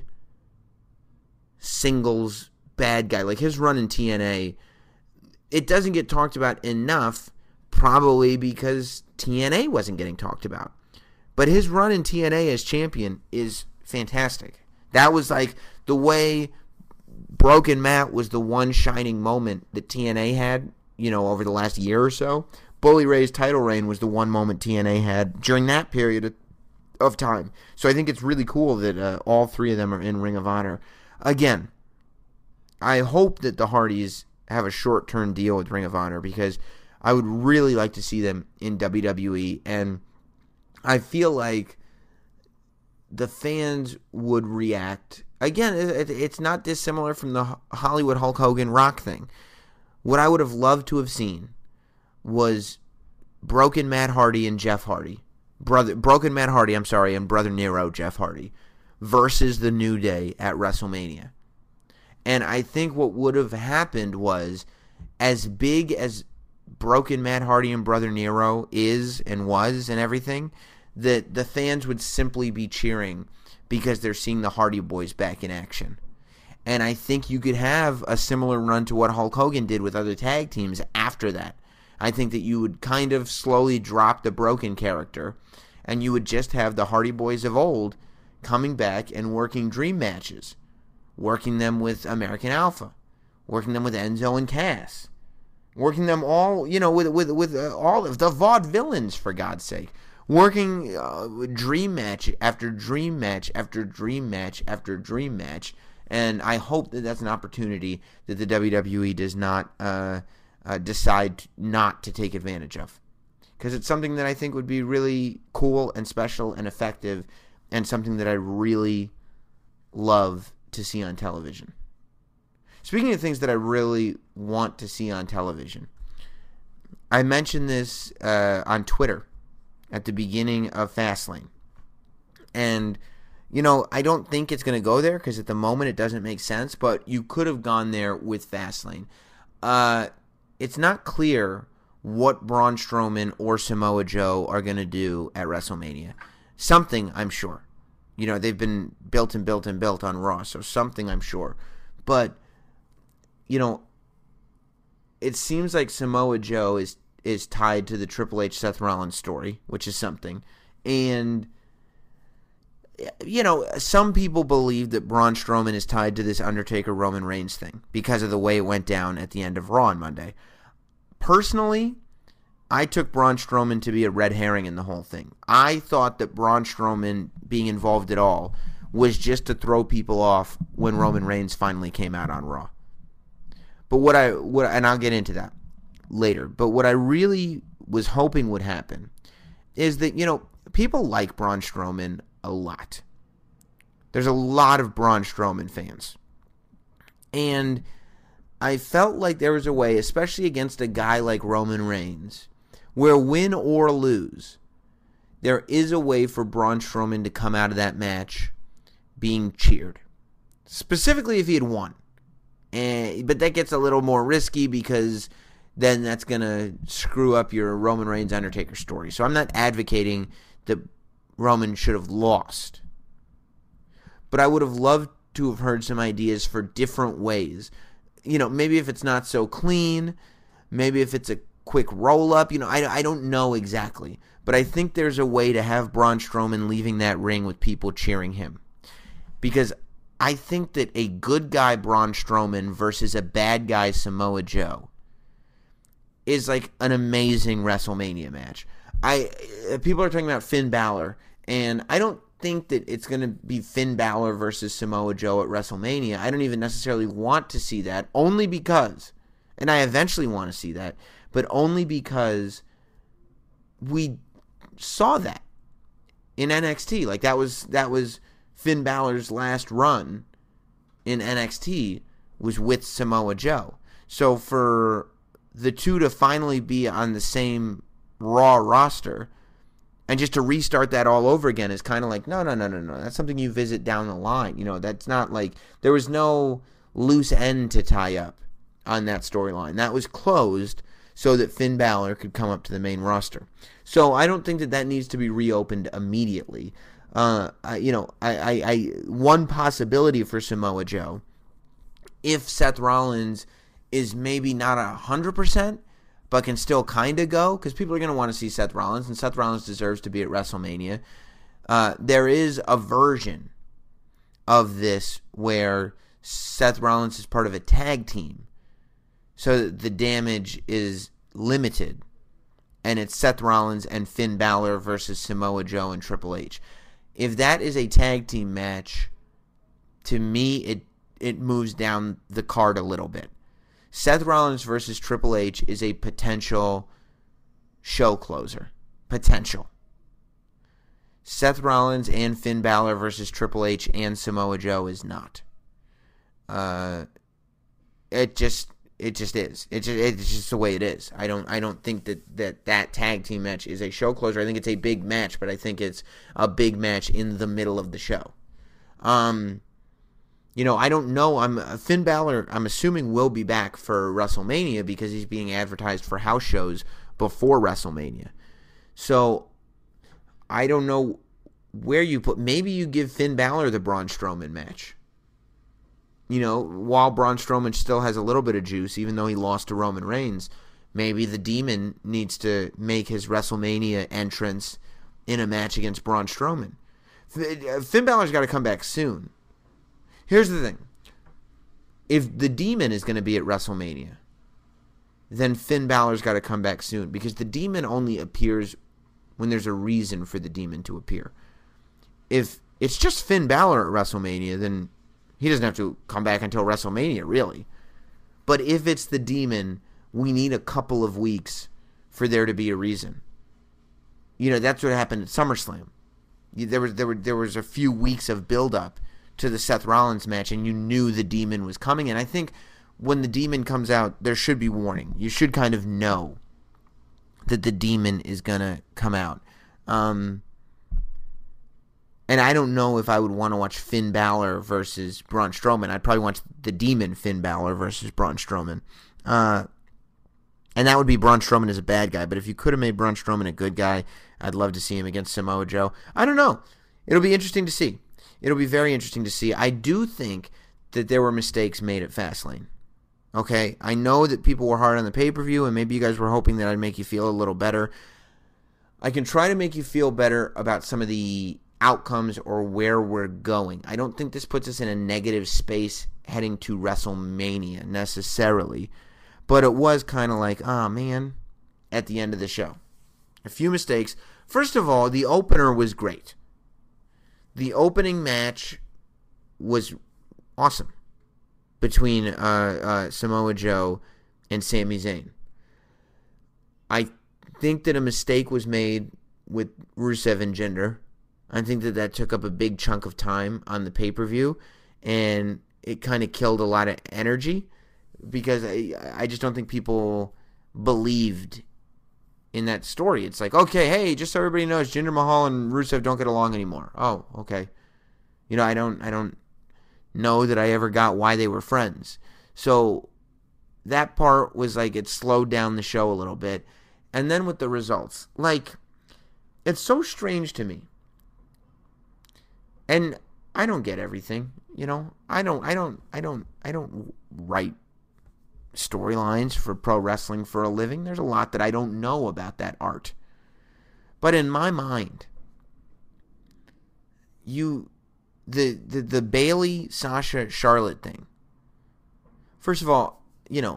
singles bad guy. Like, his run in T N A, it doesn't get talked about enough, probably because T N A wasn't getting talked about. But his run in T N A as champion is fantastic. That was like the way Broken Matt was the one shining moment that T N A had, you know, over the last year or so. Bully Ray's title reign was the one moment T N A had during that period of, of time. So I think it's really cool that uh, all three of them are in Ring of Honor. Again, I hope that the Hardys have a short-term deal with Ring of Honor, because I would really like to see them in W W E. And I feel like the fans would react. Again, it, it's not dissimilar from the Hollywood Hulk Hogan Rock thing. What I would have loved to have seen was Broken Matt Hardy and Jeff Hardy. Brother, Broken Matt Hardy, I'm sorry, and Brother Nero, Jeff Hardy, versus the New Day at WrestleMania. And I think what would have happened was, as big as Broken Matt Hardy and Brother Nero is and was and everything, that the fans would simply be cheering because they're seeing the Hardy Boys back in action. And I think you could have a similar run to what Hulk Hogan did with other tag teams after that. I think that you would kind of slowly drop the Broken character, and you would just have the Hardy Boys of old coming back and working dream matches, working them with American Alpha, working them with Enzo and Cass, working them all, you know, with with with uh, all of the vaudevillains, for God's sake, working uh, dream match after dream match after dream match after dream match. And I hope that that's an opportunity that the W W E does not uh, uh, decide not to take advantage of, because it's something that I think would be really cool and special and effective, and something that I really love to see on television. Speaking of things that I really want to see on television, I mentioned this uh, on Twitter at the beginning of Fastlane. And, you know, I don't think it's going to go there because at the moment it doesn't make sense, but you could have gone there with Fastlane. Uh, it's not clear what Braun Strowman or Samoa Joe are going to do at WrestleMania. Something, I'm sure. You know, they've been built and built and built on Raw, so something, I'm sure. But, you know, it seems like Samoa Joe is is tied to the Triple H Seth Rollins story, which is something. And, you know, some people believe that Braun Strowman is tied to this Undertaker-Roman Reigns thing because of the way it went down at the end of Raw on Monday. Personally, I took Braun Strowman to be a red herring in the whole thing. I thought that Braun Strowman being involved at all was just to throw people off when Roman Reigns finally came out on Raw. But what I, what, and I'll get into that later, but what I really was hoping would happen is that, you know, people like Braun Strowman a lot. There's a lot of Braun Strowman fans. And I felt like there was a way, especially against a guy like Roman Reigns, where win or lose, there is a way for Braun Strowman to come out of that match being cheered. Specifically if he had won. And, but that gets a little more risky because then that's going to screw up your Roman Reigns Undertaker story. So I'm not advocating that Roman should have lost. But I would have loved to have heard some ideas for different ways. You know, maybe if it's not so clean, maybe if it's a quick roll-up, you know, I, I don't know exactly. But I think there's a way to have Braun Strowman leaving that ring with people cheering him. Because I think that a good guy Braun Strowman versus a bad guy Samoa Joe is like an amazing WrestleMania match. I people are talking about Finn Balor, and I don't think that it's going to be Finn Balor versus Samoa Joe at WrestleMania. I don't even necessarily want to see that, only because, and I eventually want to see that, but only because we saw that in N X T. Like that was that was Finn Balor's last run in N X T was with Samoa Joe. So for the two to finally be on the same Raw roster and just to restart that all over again is kind of like, no, no, no, no, no. That's something you visit down the line. You know, that's not like, there was no loose end to tie up on that storyline. That was closed so that Finn Balor could come up to the main roster. So I don't think that that needs to be reopened immediately. Uh, I, you know, I, I, I, one possibility for Samoa Joe, if Seth Rollins is maybe not a hundred percent, but can still kind of go, because people are going to want to see Seth Rollins, and Seth Rollins deserves to be at WrestleMania. Uh, there is a version of this where Seth Rollins is part of a tag team, so the damage is limited, and it's Seth Rollins and Finn Balor versus Samoa Joe and Triple H. If that is a tag team match, to me, it it moves down the card a little bit. Seth Rollins versus Triple H is a potential show closer. Potential. Seth Rollins and Finn Balor versus Triple H and Samoa Joe is not. Uh, it just it just is. It just, it's just the way it is. I don't I don't think that, that that tag team match is a show closer. I think it's a big match, but I think it's a big match in the middle of the show. Um. You know, I don't know. I'm Finn Balor, I'm assuming, will be back for WrestleMania because he's being advertised for house shows before WrestleMania. So, I don't know where you put... Maybe you give Finn Balor the Braun Strowman match. You know, while Braun Strowman still has a little bit of juice, even though he lost to Roman Reigns, maybe the Demon needs to make his WrestleMania entrance in a match against Braun Strowman. Finn Balor's got to come back soon. Here's the thing. If the Demon is going to be at WrestleMania, then Finn Balor's got to come back soon, because the Demon only appears when there's a reason for the Demon to appear. If it's just Finn Balor at WrestleMania, then he doesn't have to come back until WrestleMania, really. But if it's the Demon, we need a couple of weeks for there to be a reason. You know, that's what happened at SummerSlam. There was there were there was a few weeks of build-up to the Seth Rollins match, and you knew the Demon was coming. And I think when the Demon comes out, there should be warning. You should kind of know that the Demon is going to come out. Um, and I don't know if I would want to watch Finn Balor versus Braun Strowman. I'd probably watch the Demon Finn Balor versus Braun Strowman. Uh, and that would be Braun Strowman as a bad guy. But if you could have made Braun Strowman a good guy, I'd love to see him against Samoa Joe. I don't know. It'll be interesting to see. It'll be very interesting to see. I do think that there were mistakes made at Fastlane. Okay, I know that people were hard on the pay-per-view, and maybe you guys were hoping that I'd make you feel a little better. I can try to make you feel better about some of the outcomes or where we're going. I don't think this puts us in a negative space heading to WrestleMania necessarily, but it was kind of like, oh man, at the end of the show. A few mistakes. First of all, the opener was great. The opening match was awesome between uh, uh, Samoa Joe and Sami Zayn. I think that a mistake was made with Rusev and Jinder. I think that that took up a big chunk of time on the pay-per-view, and it kind of killed a lot of energy because I, I just don't think people believed in that story. It's like, okay, hey, just so everybody knows, Jinder Mahal and Rusev don't get along anymore. Oh, okay. You know, I don't, I don't know that I ever got why they were friends. So that part was like, it slowed down the show a little bit. And then with the results, like, it's so strange to me. And I don't get everything, you know. I don't, I don't, I don't, I don't write storylines for pro wrestling for a living. There's a lot that I don't know about that art. But in my mind, you, the the the Bayley, Sasha, Charlotte thing. First of all, you know,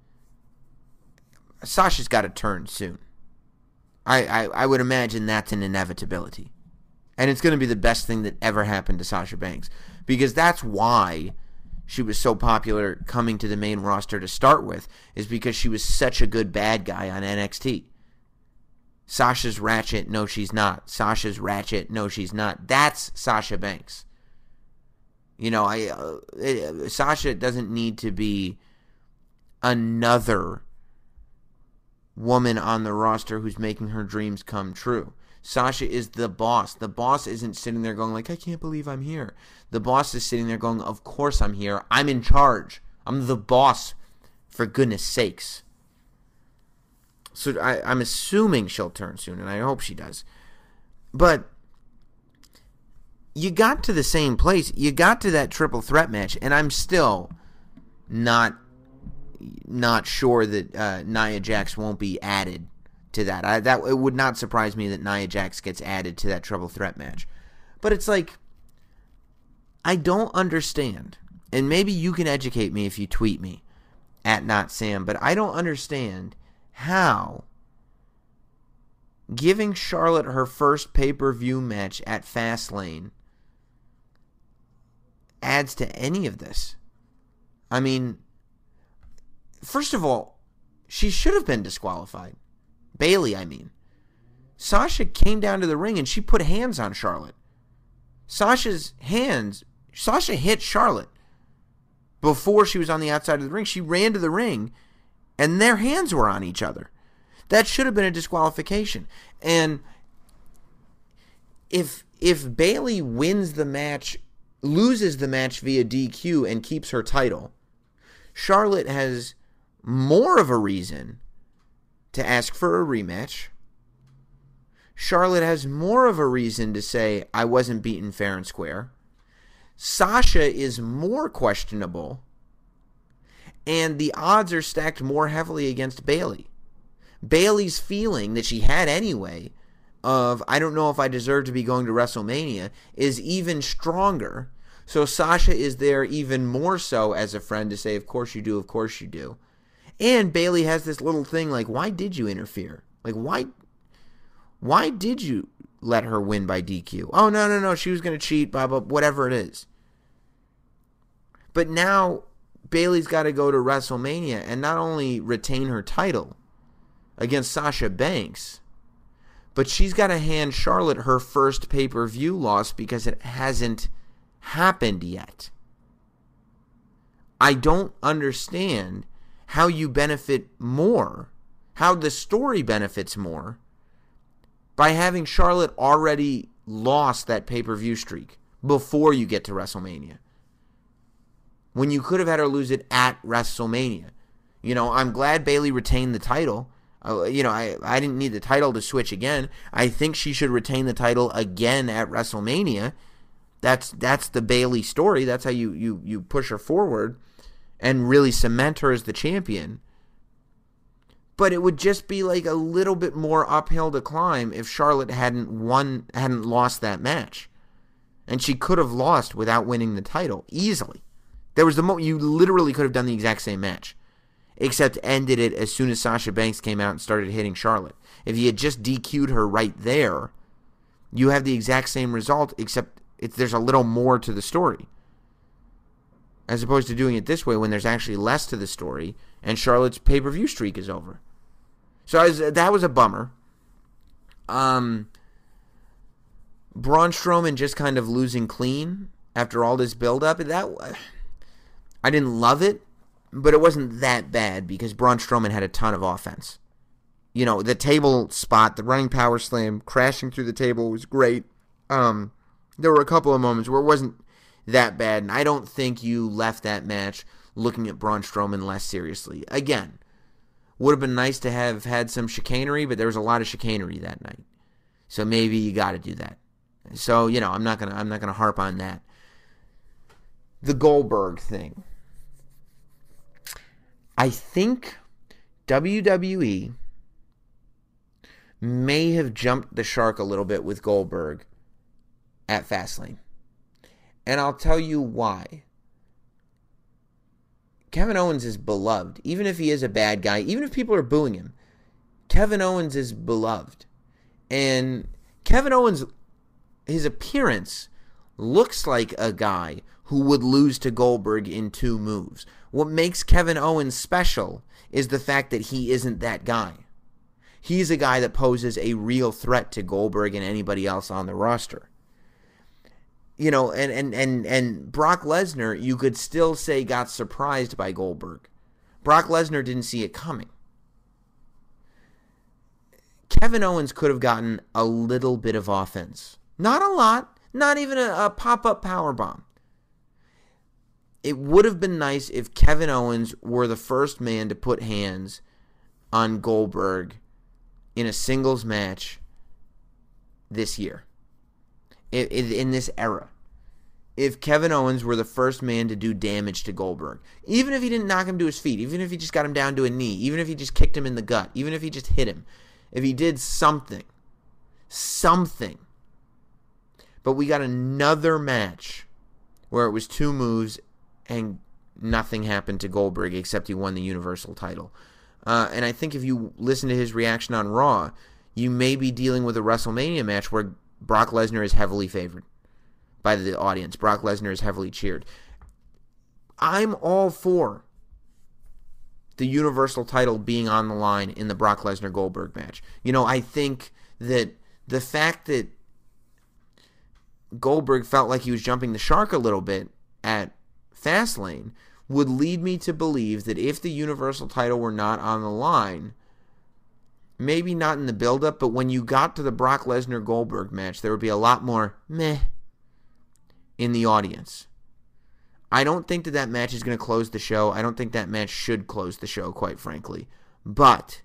Sasha's got to turn soon. I, I, I would imagine that's an inevitability. And it's going to be the best thing that ever happened to Sasha Banks. Because that's why she was so popular coming to the main roster to start with, is because she was such a good bad guy on N X T. Sasha's ratchet, no she's not. Sasha's ratchet, no she's not. That's Sasha Banks. You know, I uh, it, Sasha doesn't need to be another woman on the roster who's making her dreams come true. Sasha is the boss. The boss isn't sitting there going like, I can't believe I'm here. The boss is sitting there going, of course I'm here. I'm in charge. I'm the boss, for goodness sakes. So I, I'm assuming she'll turn soon, and I hope she does. But you got to the same place. You got to that triple threat match, and I'm still not not sure that uh, Nia Jax won't be added to that. I, that it would not surprise me that Nia Jax gets added to that triple threat match. But it's like, I don't understand, and maybe you can educate me if you tweet me at Not Sam, but I don't understand how giving Charlotte her first pay-per-view match at Fastlane adds to any of this. I mean, first of all, she should have been disqualified. Bayley, I mean. Sasha came down to the ring and she put hands on Charlotte. Sasha's hands, Sasha hit Charlotte before she was on the outside of the ring. She ran to the ring and their hands were on each other. That should have been a disqualification. And if if Bayley wins the match, loses the match via D Q and keeps her title, Charlotte has more of a reason to ask for a rematch. Charlotte has more of a reason to say, I wasn't beaten fair and square. Sasha is more questionable, and the odds are stacked more heavily against Bayley. Bayley's feeling that she had anyway of, I don't know if I deserve to be going to WrestleMania, is even stronger. So Sasha is there even more so as a friend to say, of course you do, of course you do. And Bayley has this little thing like, why did you interfere? Like, why why did you let her win by D Q? Oh, no, no, no, she was going to cheat, blah, blah, whatever it is. But now Bayley's got to go to WrestleMania and not only retain her title against Sasha Banks, but she's got to hand Charlotte her first pay-per-view loss because it hasn't happened yet. I don't understand how you benefit more, how the story benefits more, by having Charlotte already lost that pay-per-view streak before you get to WrestleMania, when you could have had her lose it at WrestleMania. You know, I'm glad Bayley retained the title. Uh, you know, I, I didn't need the title to switch again. I think she should retain the title again at WrestleMania. That's that's the Bayley story. That's how you, you, you push her forward. and really cement her as the champion. But it would just be like a little bit more uphill to climb if Charlotte hadn't won, hadn't lost that match. And she could have lost without winning the title easily. There was the moment you literally could have done the exact same match, except ended it as soon as Sasha Banks came out and started hitting Charlotte. If you had just D Q'd her right there, you have the exact same result, except it's, there's a little more to the story. As opposed to doing it this way when there's actually less to the story and Charlotte's pay-per-view streak is over. So I was, that was a bummer. Um, Braun Strowman just kind of losing clean after all this build-up. That, I didn't love it, but it wasn't that bad because Braun Strowman had a ton of offense. You know, the table spot, the running power slam, crashing through the table was great. Um, there were a couple of moments where it wasn't that bad, and I don't think you left that match looking at Braun Strowman less seriously. Again, would have been nice to have had some chicanery, but there was a lot of chicanery that night. So maybe you got to do that. So, you know, I'm not going to I'm not going to harp on that. The Goldberg thing. I think W W E may have jumped the shark a little bit with Goldberg at Fastlane. And I'll tell you why. Kevin Owens is beloved. Even if he is a bad guy, even if people are booing him, Kevin Owens is beloved. And Kevin Owens, his appearance looks like a guy who would lose to Goldberg in two moves. What makes Kevin Owens special is the fact that he isn't that guy. He's a guy that poses a real threat to Goldberg and anybody else on the roster. You know, and, and, and, and Brock Lesnar, you could still say got surprised by Goldberg. Brock Lesnar didn't see it coming. Kevin Owens could have gotten a little bit of offense. Not a lot. Not even a, a pop-up powerbomb. It would have been nice if Kevin Owens were the first man to put hands on Goldberg in a singles match this year. In this era. If Kevin Owens were the first man to do damage to Goldberg, even if he didn't knock him to his feet, even if he just got him down to a knee, even if he just kicked him in the gut, even if he just hit him, if he did something, something. But we got another match where it was two moves and nothing happened to Goldberg except he won the Universal title. Uh, and I think if you listen to his reaction on Raw, you may be dealing with a WrestleMania match where Brock Lesnar is heavily favored by the audience. Brock Lesnar is heavily cheered. I'm all for the Universal title being on the line in the Brock Lesnar-Goldberg match. You know, I think that the fact that Goldberg felt like he was jumping the shark a little bit at Fastlane would lead me to believe that if the Universal title were not on the line, maybe not in the build-up, but when you got to the Brock Lesnar-Goldberg match, there would be a lot more meh in the audience. I don't think that that match is going to close the show. I don't think that match should close the show, quite frankly. But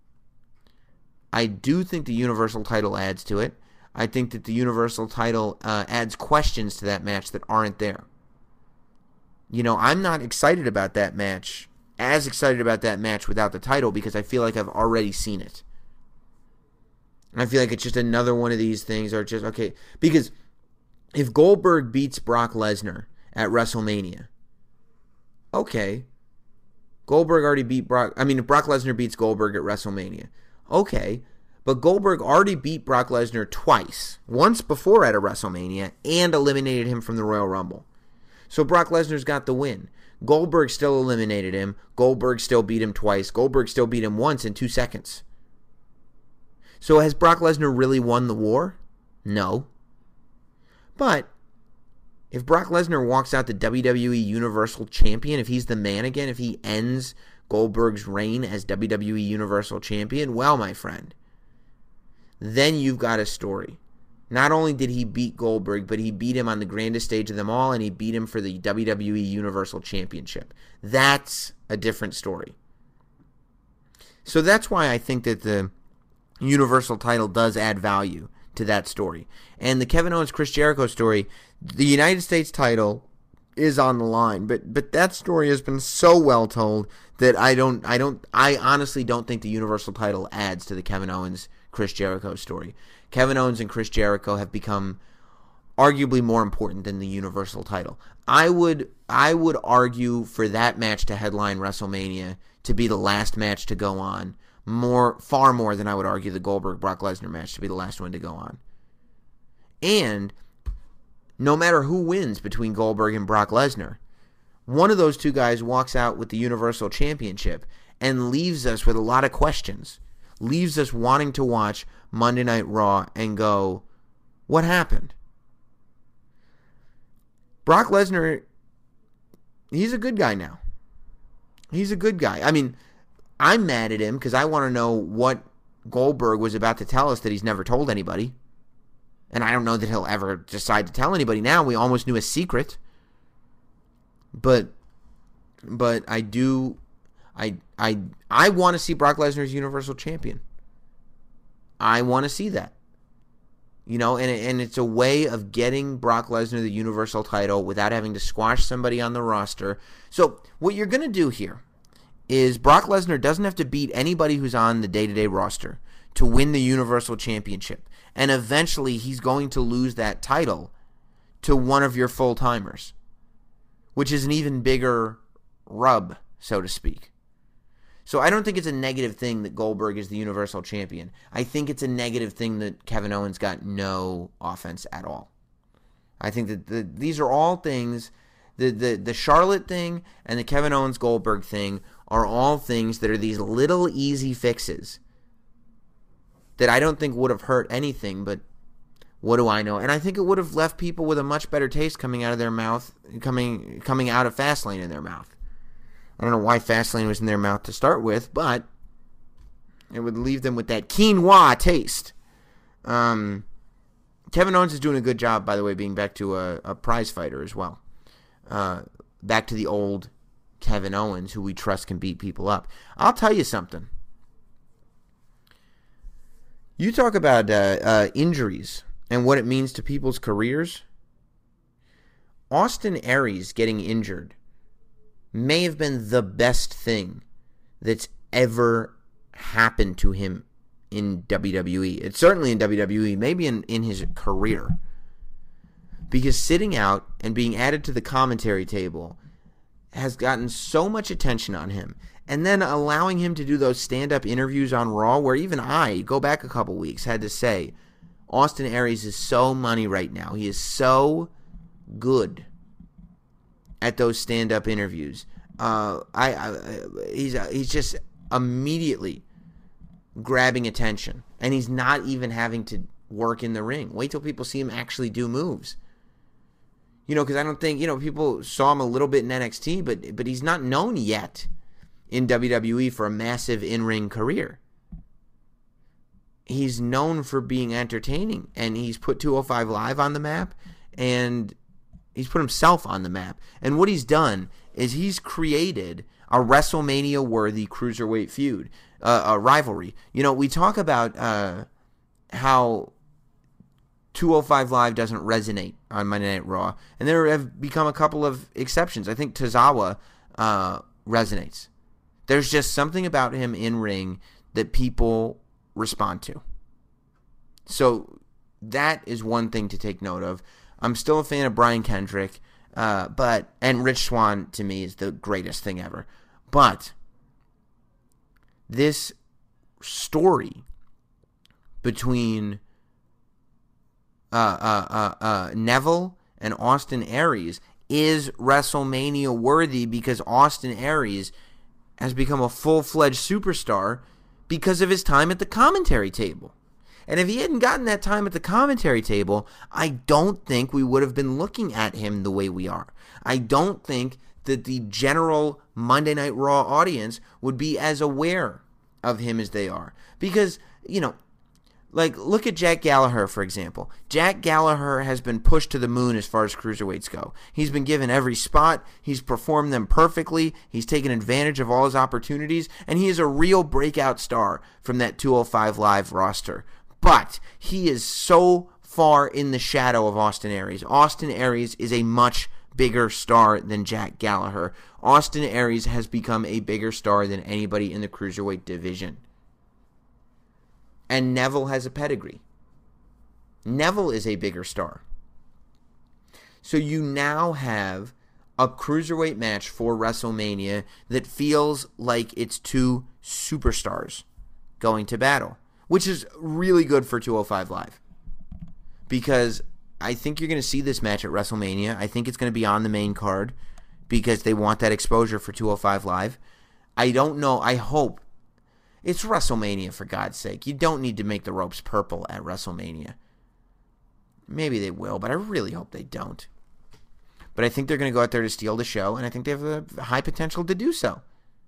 I do think the Universal title adds to it. I think that the Universal title uh, adds questions to that match that aren't there. You know, I'm not excited about that match, as excited about that match without the title, because I feel like I've already seen it. I feel like it's just another one of these things, or just, okay, because if Goldberg beats Brock Lesnar at WrestleMania, okay, Goldberg already beat Brock, I mean, if Brock Lesnar beats Goldberg at WrestleMania, okay, but Goldberg already beat Brock Lesnar twice, once before at a WrestleMania, and eliminated him from the Royal Rumble. So Brock Lesnar's got the win. Goldberg still eliminated him. Goldberg still beat him twice. Goldberg still beat him once in two seconds. So has Brock Lesnar really won the war? No. But if Brock Lesnar walks out the W W E Universal Champion, if he's the man again, if he ends Goldberg's reign as W W E Universal Champion, well, my friend, then you've got a story. Not only did he beat Goldberg, but he beat him on the grandest stage of them all, and he beat him for the W W E Universal Championship. That's a different story. So that's why I think that the Universal title does add value to that story. And the Kevin Owens-Chris Jericho story, the United States title is on the line. But but that story has been so well told that I don't I don't I honestly don't think the Universal title adds to the Kevin Owens Chris Jericho story. Kevin Owens and Chris Jericho have become arguably more important than the Universal title. I would I would argue for that match to headline WrestleMania to be the last match to go on, more far more than I would argue the Goldberg Brock Lesnar match to be the last one to go on. And no matter who wins between Goldberg and Brock Lesnar, one of those two guys walks out with the Universal Championship and leaves us with a lot of questions. Leaves us wanting to watch Monday Night Raw and go, what happened? Brock Lesnar, he's a good guy now. He's a good guy. I mean, I'm mad at him because I want to know what Goldberg was about to tell us that he's never told anybody. And I don't know that he'll ever decide to tell anybody now. We almost knew a secret. But but I do I I I want to see Brock Lesnar as Universal Champion. I want to see that. You know, and and it's a way of getting Brock Lesnar the Universal title without having to squash somebody on the roster. So what you're going to do here is Brock Lesnar doesn't have to beat anybody who's on the day-to-day roster to win the Universal Championship. And eventually he's going to lose that title to one of your full-timers, which is an even bigger rub, so to speak. So I don't think it's a negative thing that Goldberg is the Universal Champion. I think it's a negative thing that Kevin Owens got no offense at all. I think that the, these are all things, the, the, the Charlotte thing and the Kevin Owens-Goldberg thing are all things that are these little easy fixes that I don't think would have hurt anything, but what do I know? And I think it would have left people with a much better taste coming out of their mouth, coming coming out of Fastlane in their mouth. I don't know why Fastlane was in their mouth to start with, but it would leave them with that quinoa taste. Um, Kevin Owens is doing a good job, by the way, being back to a, a prize fighter as well. Uh, back to the old Kevin Owens, who we trust can beat people up. I'll tell you something. You talk about uh, uh, injuries and what it means to people's careers. Austin Aries getting injured may have been the best thing that's ever happened to him in W W E. It's certainly in W W E, maybe in, in his career. Because sitting out and being added to the commentary table has gotten so much attention on him. And then allowing him to do those stand-up interviews on Raw, where even I, go back a couple weeks, had to say, Austin Aries is so money right now. He is so good at those stand-up interviews. Uh, I, I he's he's just immediately grabbing attention, and he's not even having to work in the ring. Wait till people see him actually do moves. You know, because I don't think, you know, people saw him a little bit in N X T, but but he's not known yet in W W E for a massive in-ring career. He's known for being entertaining, and he's put two oh five Live on the map, and he's put himself on the map. And what he's done is he's created a WrestleMania-worthy cruiserweight feud, uh, a rivalry. You know, we talk about uh, how two oh five Live doesn't resonate on Monday Night Raw, and there have become a couple of exceptions. I think Tozawa uh, resonates. There's just something about him in ring that people respond to. So that is one thing to take note of. I'm still a fan of Brian Kendrick, uh, but and Rich Swann to me is the greatest thing ever. But this story between uh, uh, uh, uh, Neville and Austin Aries is WrestleMania worthy because Austin Aries has become a full-fledged superstar because of his time at the commentary table. And if he hadn't gotten that time at the commentary table, I don't think we would have been looking at him the way we are. I don't think that the general Monday Night Raw audience would be as aware of him as they are. Because, you know, like, look at Jack Gallagher, for example. Jack Gallagher has been pushed to the moon as far as cruiserweights go. He's been given every spot. He's performed them perfectly. He's taken advantage of all his opportunities. And he is a real breakout star from that two oh five Live roster. But he is so far in the shadow of Austin Aries. Austin Aries is a much bigger star than Jack Gallagher. Austin Aries has become a bigger star than anybody in the cruiserweight division. And Neville has a pedigree. Neville is a bigger star. So you now have a cruiserweight match for WrestleMania that feels like it's two superstars going to battle, which is really good for two oh five Live. Because I think you're going to see this match at WrestleMania. I think it's going to be on the main card because they want that exposure for two oh five Live. I don't know. I hope. It's WrestleMania, for God's sake. You don't need to make the ropes purple at WrestleMania. Maybe they will, but I really hope they don't. But I think they're going to go out there to steal the show, and I think they have a high potential to do so.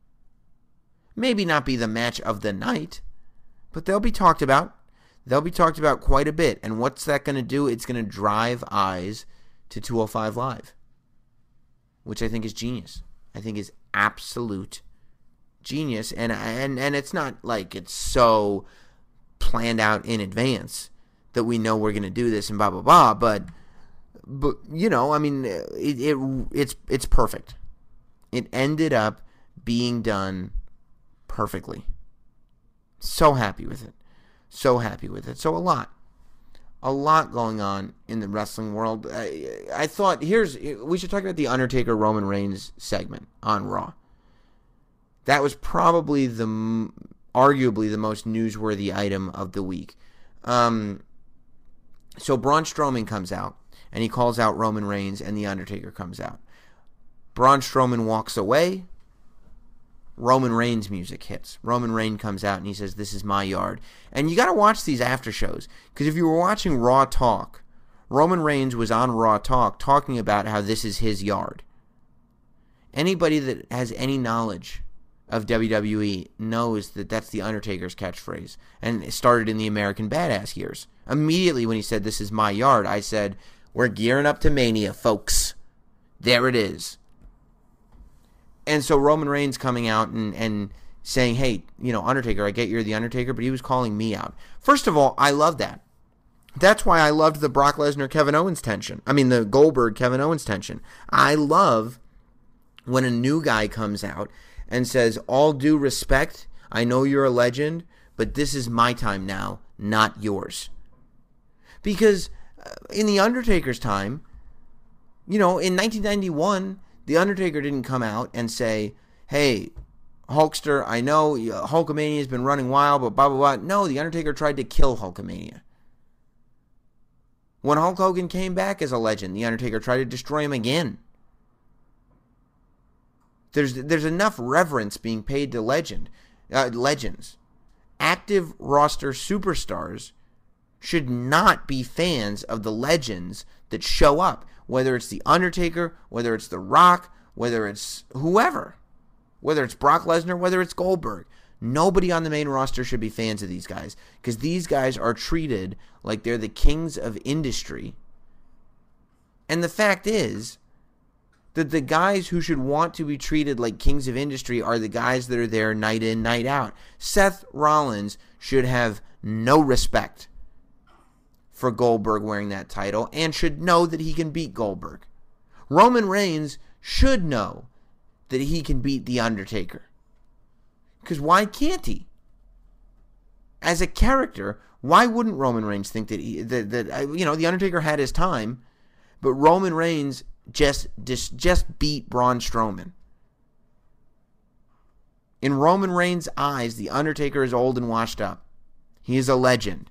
Maybe not be the match of the night, but they'll be talked about. They'll be talked about quite a bit. And what's that going to do? It's going to drive eyes to two oh five Live, which I think is genius. I think is absolute genius. And and and it's not like it's so planned out in advance that we know we're going to do this and blah, blah, blah. But, but you know, I mean, it, it it's it's perfect. It ended up being done perfectly. So happy with it. So happy with it. So a lot. A lot going on in the wrestling world. I, I thought, here's, we should talk about the Undertaker Roman Reigns segment on Raw. That was probably the, arguably the most newsworthy item of the week. Um, so Braun Strowman comes out, and he calls out Roman Reigns, and the Undertaker comes out. Braun Strowman walks away. Roman Reigns music hits. Roman Reigns comes out and he says, "This is my yard." And you got to watch these after shows, because if you were watching Raw Talk, Roman Reigns was on Raw Talk talking about how this is his yard. Anybody that has any knowledge of W W E knows that that's the Undertaker's catchphrase, and it started in the American Badass years. Immediately when he said, "This is my yard," I said, we're gearing up to Mania, folks. There it is. And so Roman Reigns coming out and, and saying, hey, you know, Undertaker, I get you're the Undertaker, but he was calling me out. First of all, I love that. That's why I loved the Brock Lesnar Kevin Owens tension. I mean, the Goldberg Kevin Owens tension. I love when a new guy comes out and says, all due respect, I know you're a legend, but this is my time now, not yours. Because in the Undertaker's time, you know, in nineteen ninety-one, the Undertaker didn't come out and say, hey, Hulkster, I know Hulkamania has been running wild, but blah, blah, blah. No, the Undertaker tried to kill Hulkamania. When Hulk Hogan came back as a legend, the Undertaker tried to destroy him again. There's there's enough reverence being paid to legend, uh, legends. Active roster superstars should not be fans of the legends that show up, whether it's The Undertaker, whether it's The Rock, whether it's whoever, whether it's Brock Lesnar, whether it's Goldberg. Nobody on the main roster should be fans of these guys, because these guys are treated like they're the kings of industry. And the fact is that the guys who should want to be treated like kings of industry are the guys that are there night in, night out. Seth Rollins should have no respect for Goldberg wearing that title and should know that he can beat Goldberg. Roman Reigns should know that he can beat The Undertaker. Because why can't he? As a character, why wouldn't Roman Reigns think that, he, that, that you know, The Undertaker had his time, but Roman Reigns just, just, just beat Braun Strowman. In Roman Reigns' eyes, The Undertaker is old and washed up. He is a legend.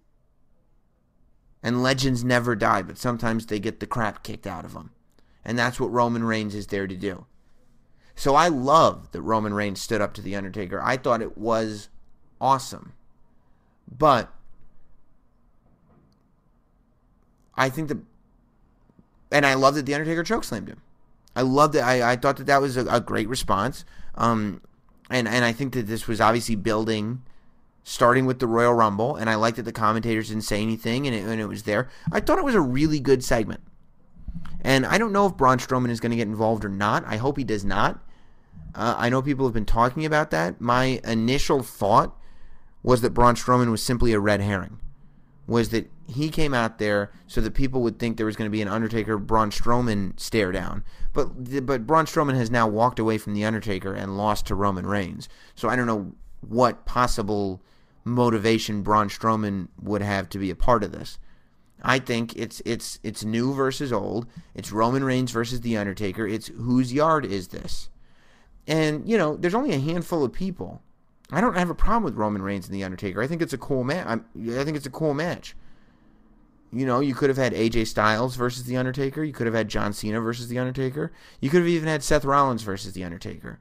And legends never die, but sometimes they get the crap kicked out of them. And that's what Roman Reigns is there to do. So I love that Roman Reigns stood up to The Undertaker. I thought it was awesome. But I think that, and I love that The Undertaker chokeslammed him. I loved it. I, I thought that that was a, a great response. Um, and, and I think that this was obviously building, starting with the Royal Rumble, and I liked that the commentators didn't say anything, and it, and it was there. I thought it was a really good segment. And I don't know if Braun Strowman is going to get involved or not. I hope he does not. Uh, I know people have been talking about that. My initial thought was that Braun Strowman was simply a red herring. was that he came out there so that people would think there was going to be an Undertaker-Braun Strowman stare down. But but Braun Strowman has now walked away from The Undertaker and lost to Roman Reigns. So I don't know what possible motivation Braun Strowman would have to be a part of this. I think it's it's it's new versus old. It's Roman Reigns versus The Undertaker. It's whose yard is this? And, you know, there's only a handful of people. I don't have a problem with Roman Reigns and The Undertaker. I think it's a cool match. I think it's a cool match. You know, you could have had A J Styles versus The Undertaker. You could have had John Cena versus The Undertaker. You could have even had Seth Rollins versus The Undertaker.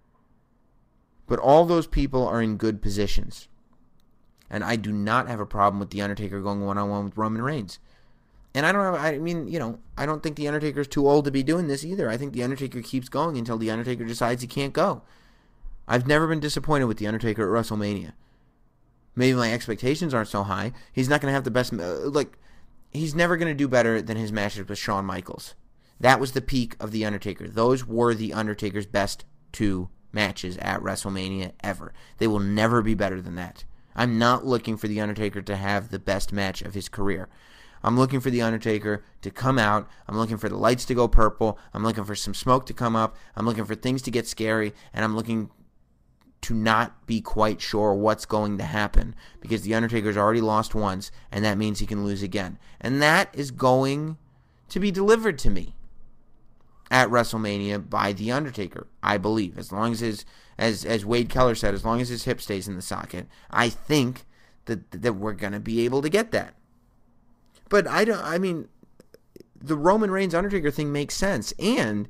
But all those people are in good positions. And I do not have a problem with The Undertaker going one-on-one with Roman Reigns. And I don't have, I mean, you know, I don't think The Undertaker's too old to be doing this either. I think The Undertaker keeps going until The Undertaker decides he can't go. I've never been disappointed with The Undertaker at WrestleMania. Maybe my expectations aren't so high. He's not going to have the best, uh, like, he's never going to do better than his matches with Shawn Michaels. That was the peak of The Undertaker. Those were The Undertaker's best two matches at WrestleMania ever. They will never be better than that. I'm not looking for The Undertaker to have the best match of his career. I'm looking for The Undertaker to come out. I'm looking for the lights to go purple. I'm looking for some smoke to come up. I'm looking for things to get scary. And I'm looking to not be quite sure what's going to happen. Because The Undertaker's already lost once, and that means he can lose again. And that is going to be delivered to me at WrestleMania by The Undertaker, I believe. As long as his, as as Wade Keller said, as long as his hip stays in the socket, I think that that we're going to be able to get that. But I don't, I mean, the Roman Reigns Undertaker thing makes sense. And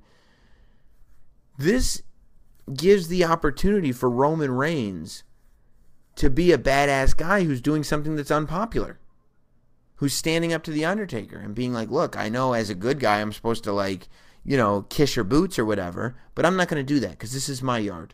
this gives the opportunity for Roman Reigns to be a badass guy who's doing something that's unpopular. Who's standing up to The Undertaker and being like, look, I know as a good guy I'm supposed to, like, you know, kiss your boots or whatever, but I'm not going to do that because this is my yard.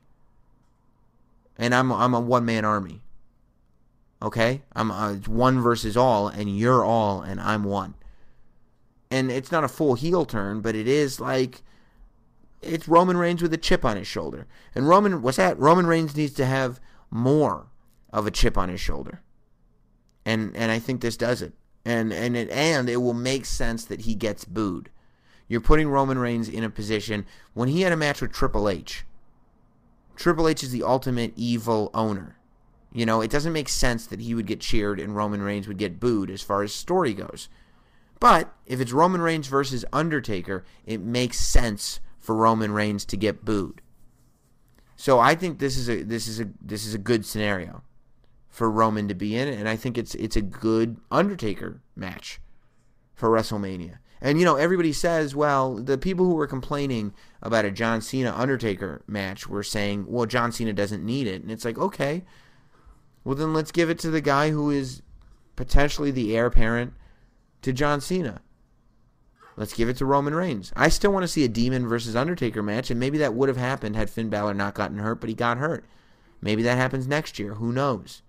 And I'm, I'm a one-man army. Okay? I'm uh, one versus all, and you're all, and I'm one. And it's not a full heel turn, but it is like, it's Roman Reigns with a chip on his shoulder. And Roman, what's that? Roman Reigns needs to have more of a chip on his shoulder. And and I think this does it. And and it, and it will make sense that he gets booed. You're putting Roman Reigns in a position, when he had a match with Triple H, Triple H is the ultimate evil owner. You know, it doesn't make sense that he would get cheered and Roman Reigns would get booed as far as story goes. But if it's Roman Reigns versus Undertaker, it makes sense for Roman Reigns to get booed. So I think this is a this is a this is a good scenario for Roman to be in, and I think it's it's a good Undertaker match for WrestleMania. And you know, everybody says, well, the people who were complaining about a John Cena Undertaker match were saying, well, John Cena doesn't need it. And it's like, okay, well then let's give it to the guy who is potentially the heir apparent to John Cena. Let's give it to Roman Reigns. I still want to see a Demon versus Undertaker match, and maybe that would have happened had Finn Balor not gotten hurt, but he got hurt. Maybe that happens next year. Who knows?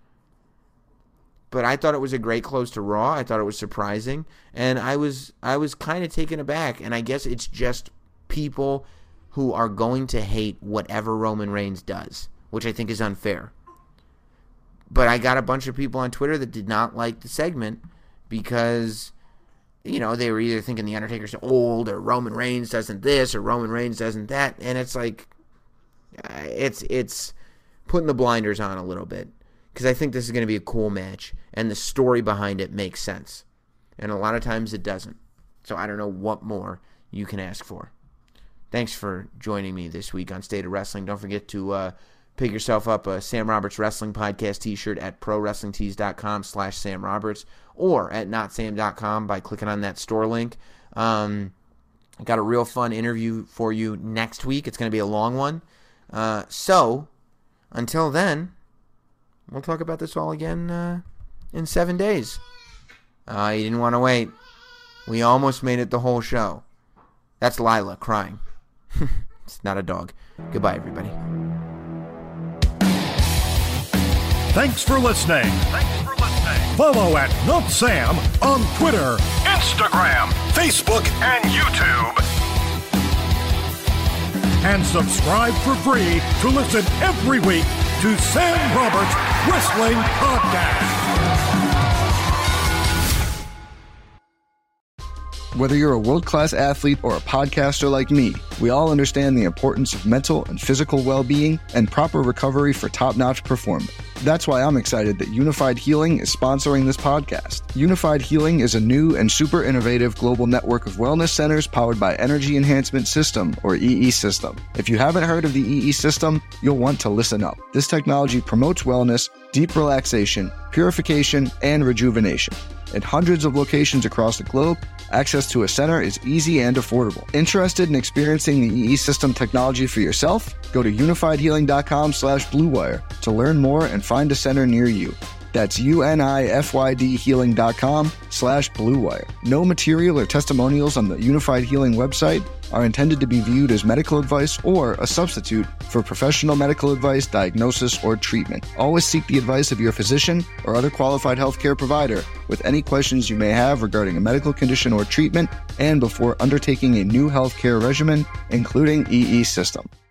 But I thought it was a great close to Raw. I thought it was surprising, and I was I was kind of taken aback, and I guess it's just people who are going to hate whatever Roman Reigns does, which I think is unfair. But I got a bunch of people on Twitter that did not like the segment because, you know, they were either thinking The Undertaker's old, or Roman Reigns doesn't this, or Roman Reigns doesn't that, and it's like, it's it's putting the blinders on a little bit, because I think this is going to be a cool match, and the story behind it makes sense, and a lot of times it doesn't. So I don't know what more you can ask for. Thanks for joining me this week on State of Wrestling. Don't forget to uh, pick yourself up a Sam Roberts Wrestling Podcast t-shirt at pro wrestling tees dot com slash Sam Roberts, or at not sam dot com by clicking on that store link. Um, I got a real fun interview for you next week. It's going to be a long one. Uh, so, until then, we'll talk about this all again uh, in seven days. Uh, you didn't want to wait. We almost made it the whole show. That's Lila crying. It's not a dog. Goodbye, everybody. Thanks for listening. Thanks for listening. Follow at Not Sam on Twitter, Instagram, Facebook, and YouTube. and subscribe for free to listen every week to Sam Roberts Wrestling Podcast. Whether you're a world-class athlete or a podcaster like me, we all understand the importance of mental and physical well-being and proper recovery for top-notch performance. That's why I'm excited that Unified Healing is sponsoring this podcast. Unified Healing is a new and super innovative global network of wellness centers powered by Energy Enhancement System, or E E System. If you haven't heard of the E E System, you'll want to listen up. This technology promotes wellness, deep relaxation, purification, and rejuvenation. At hundreds of locations across the globe, access to a center is easy and affordable. Interested in experiencing the E E System technology for yourself? Go to unified healing dot com slash blue wire to learn more and find a center near you. That's U-N-I-F-Y-D healing dot com slash blue wire. No material or testimonials on the Unified Healing website are intended to be viewed as medical advice or a substitute for professional medical advice, diagnosis, or treatment. Always seek the advice of your physician or other qualified healthcare provider with any questions you may have regarding a medical condition or treatment and before undertaking a new healthcare regimen, including E E System.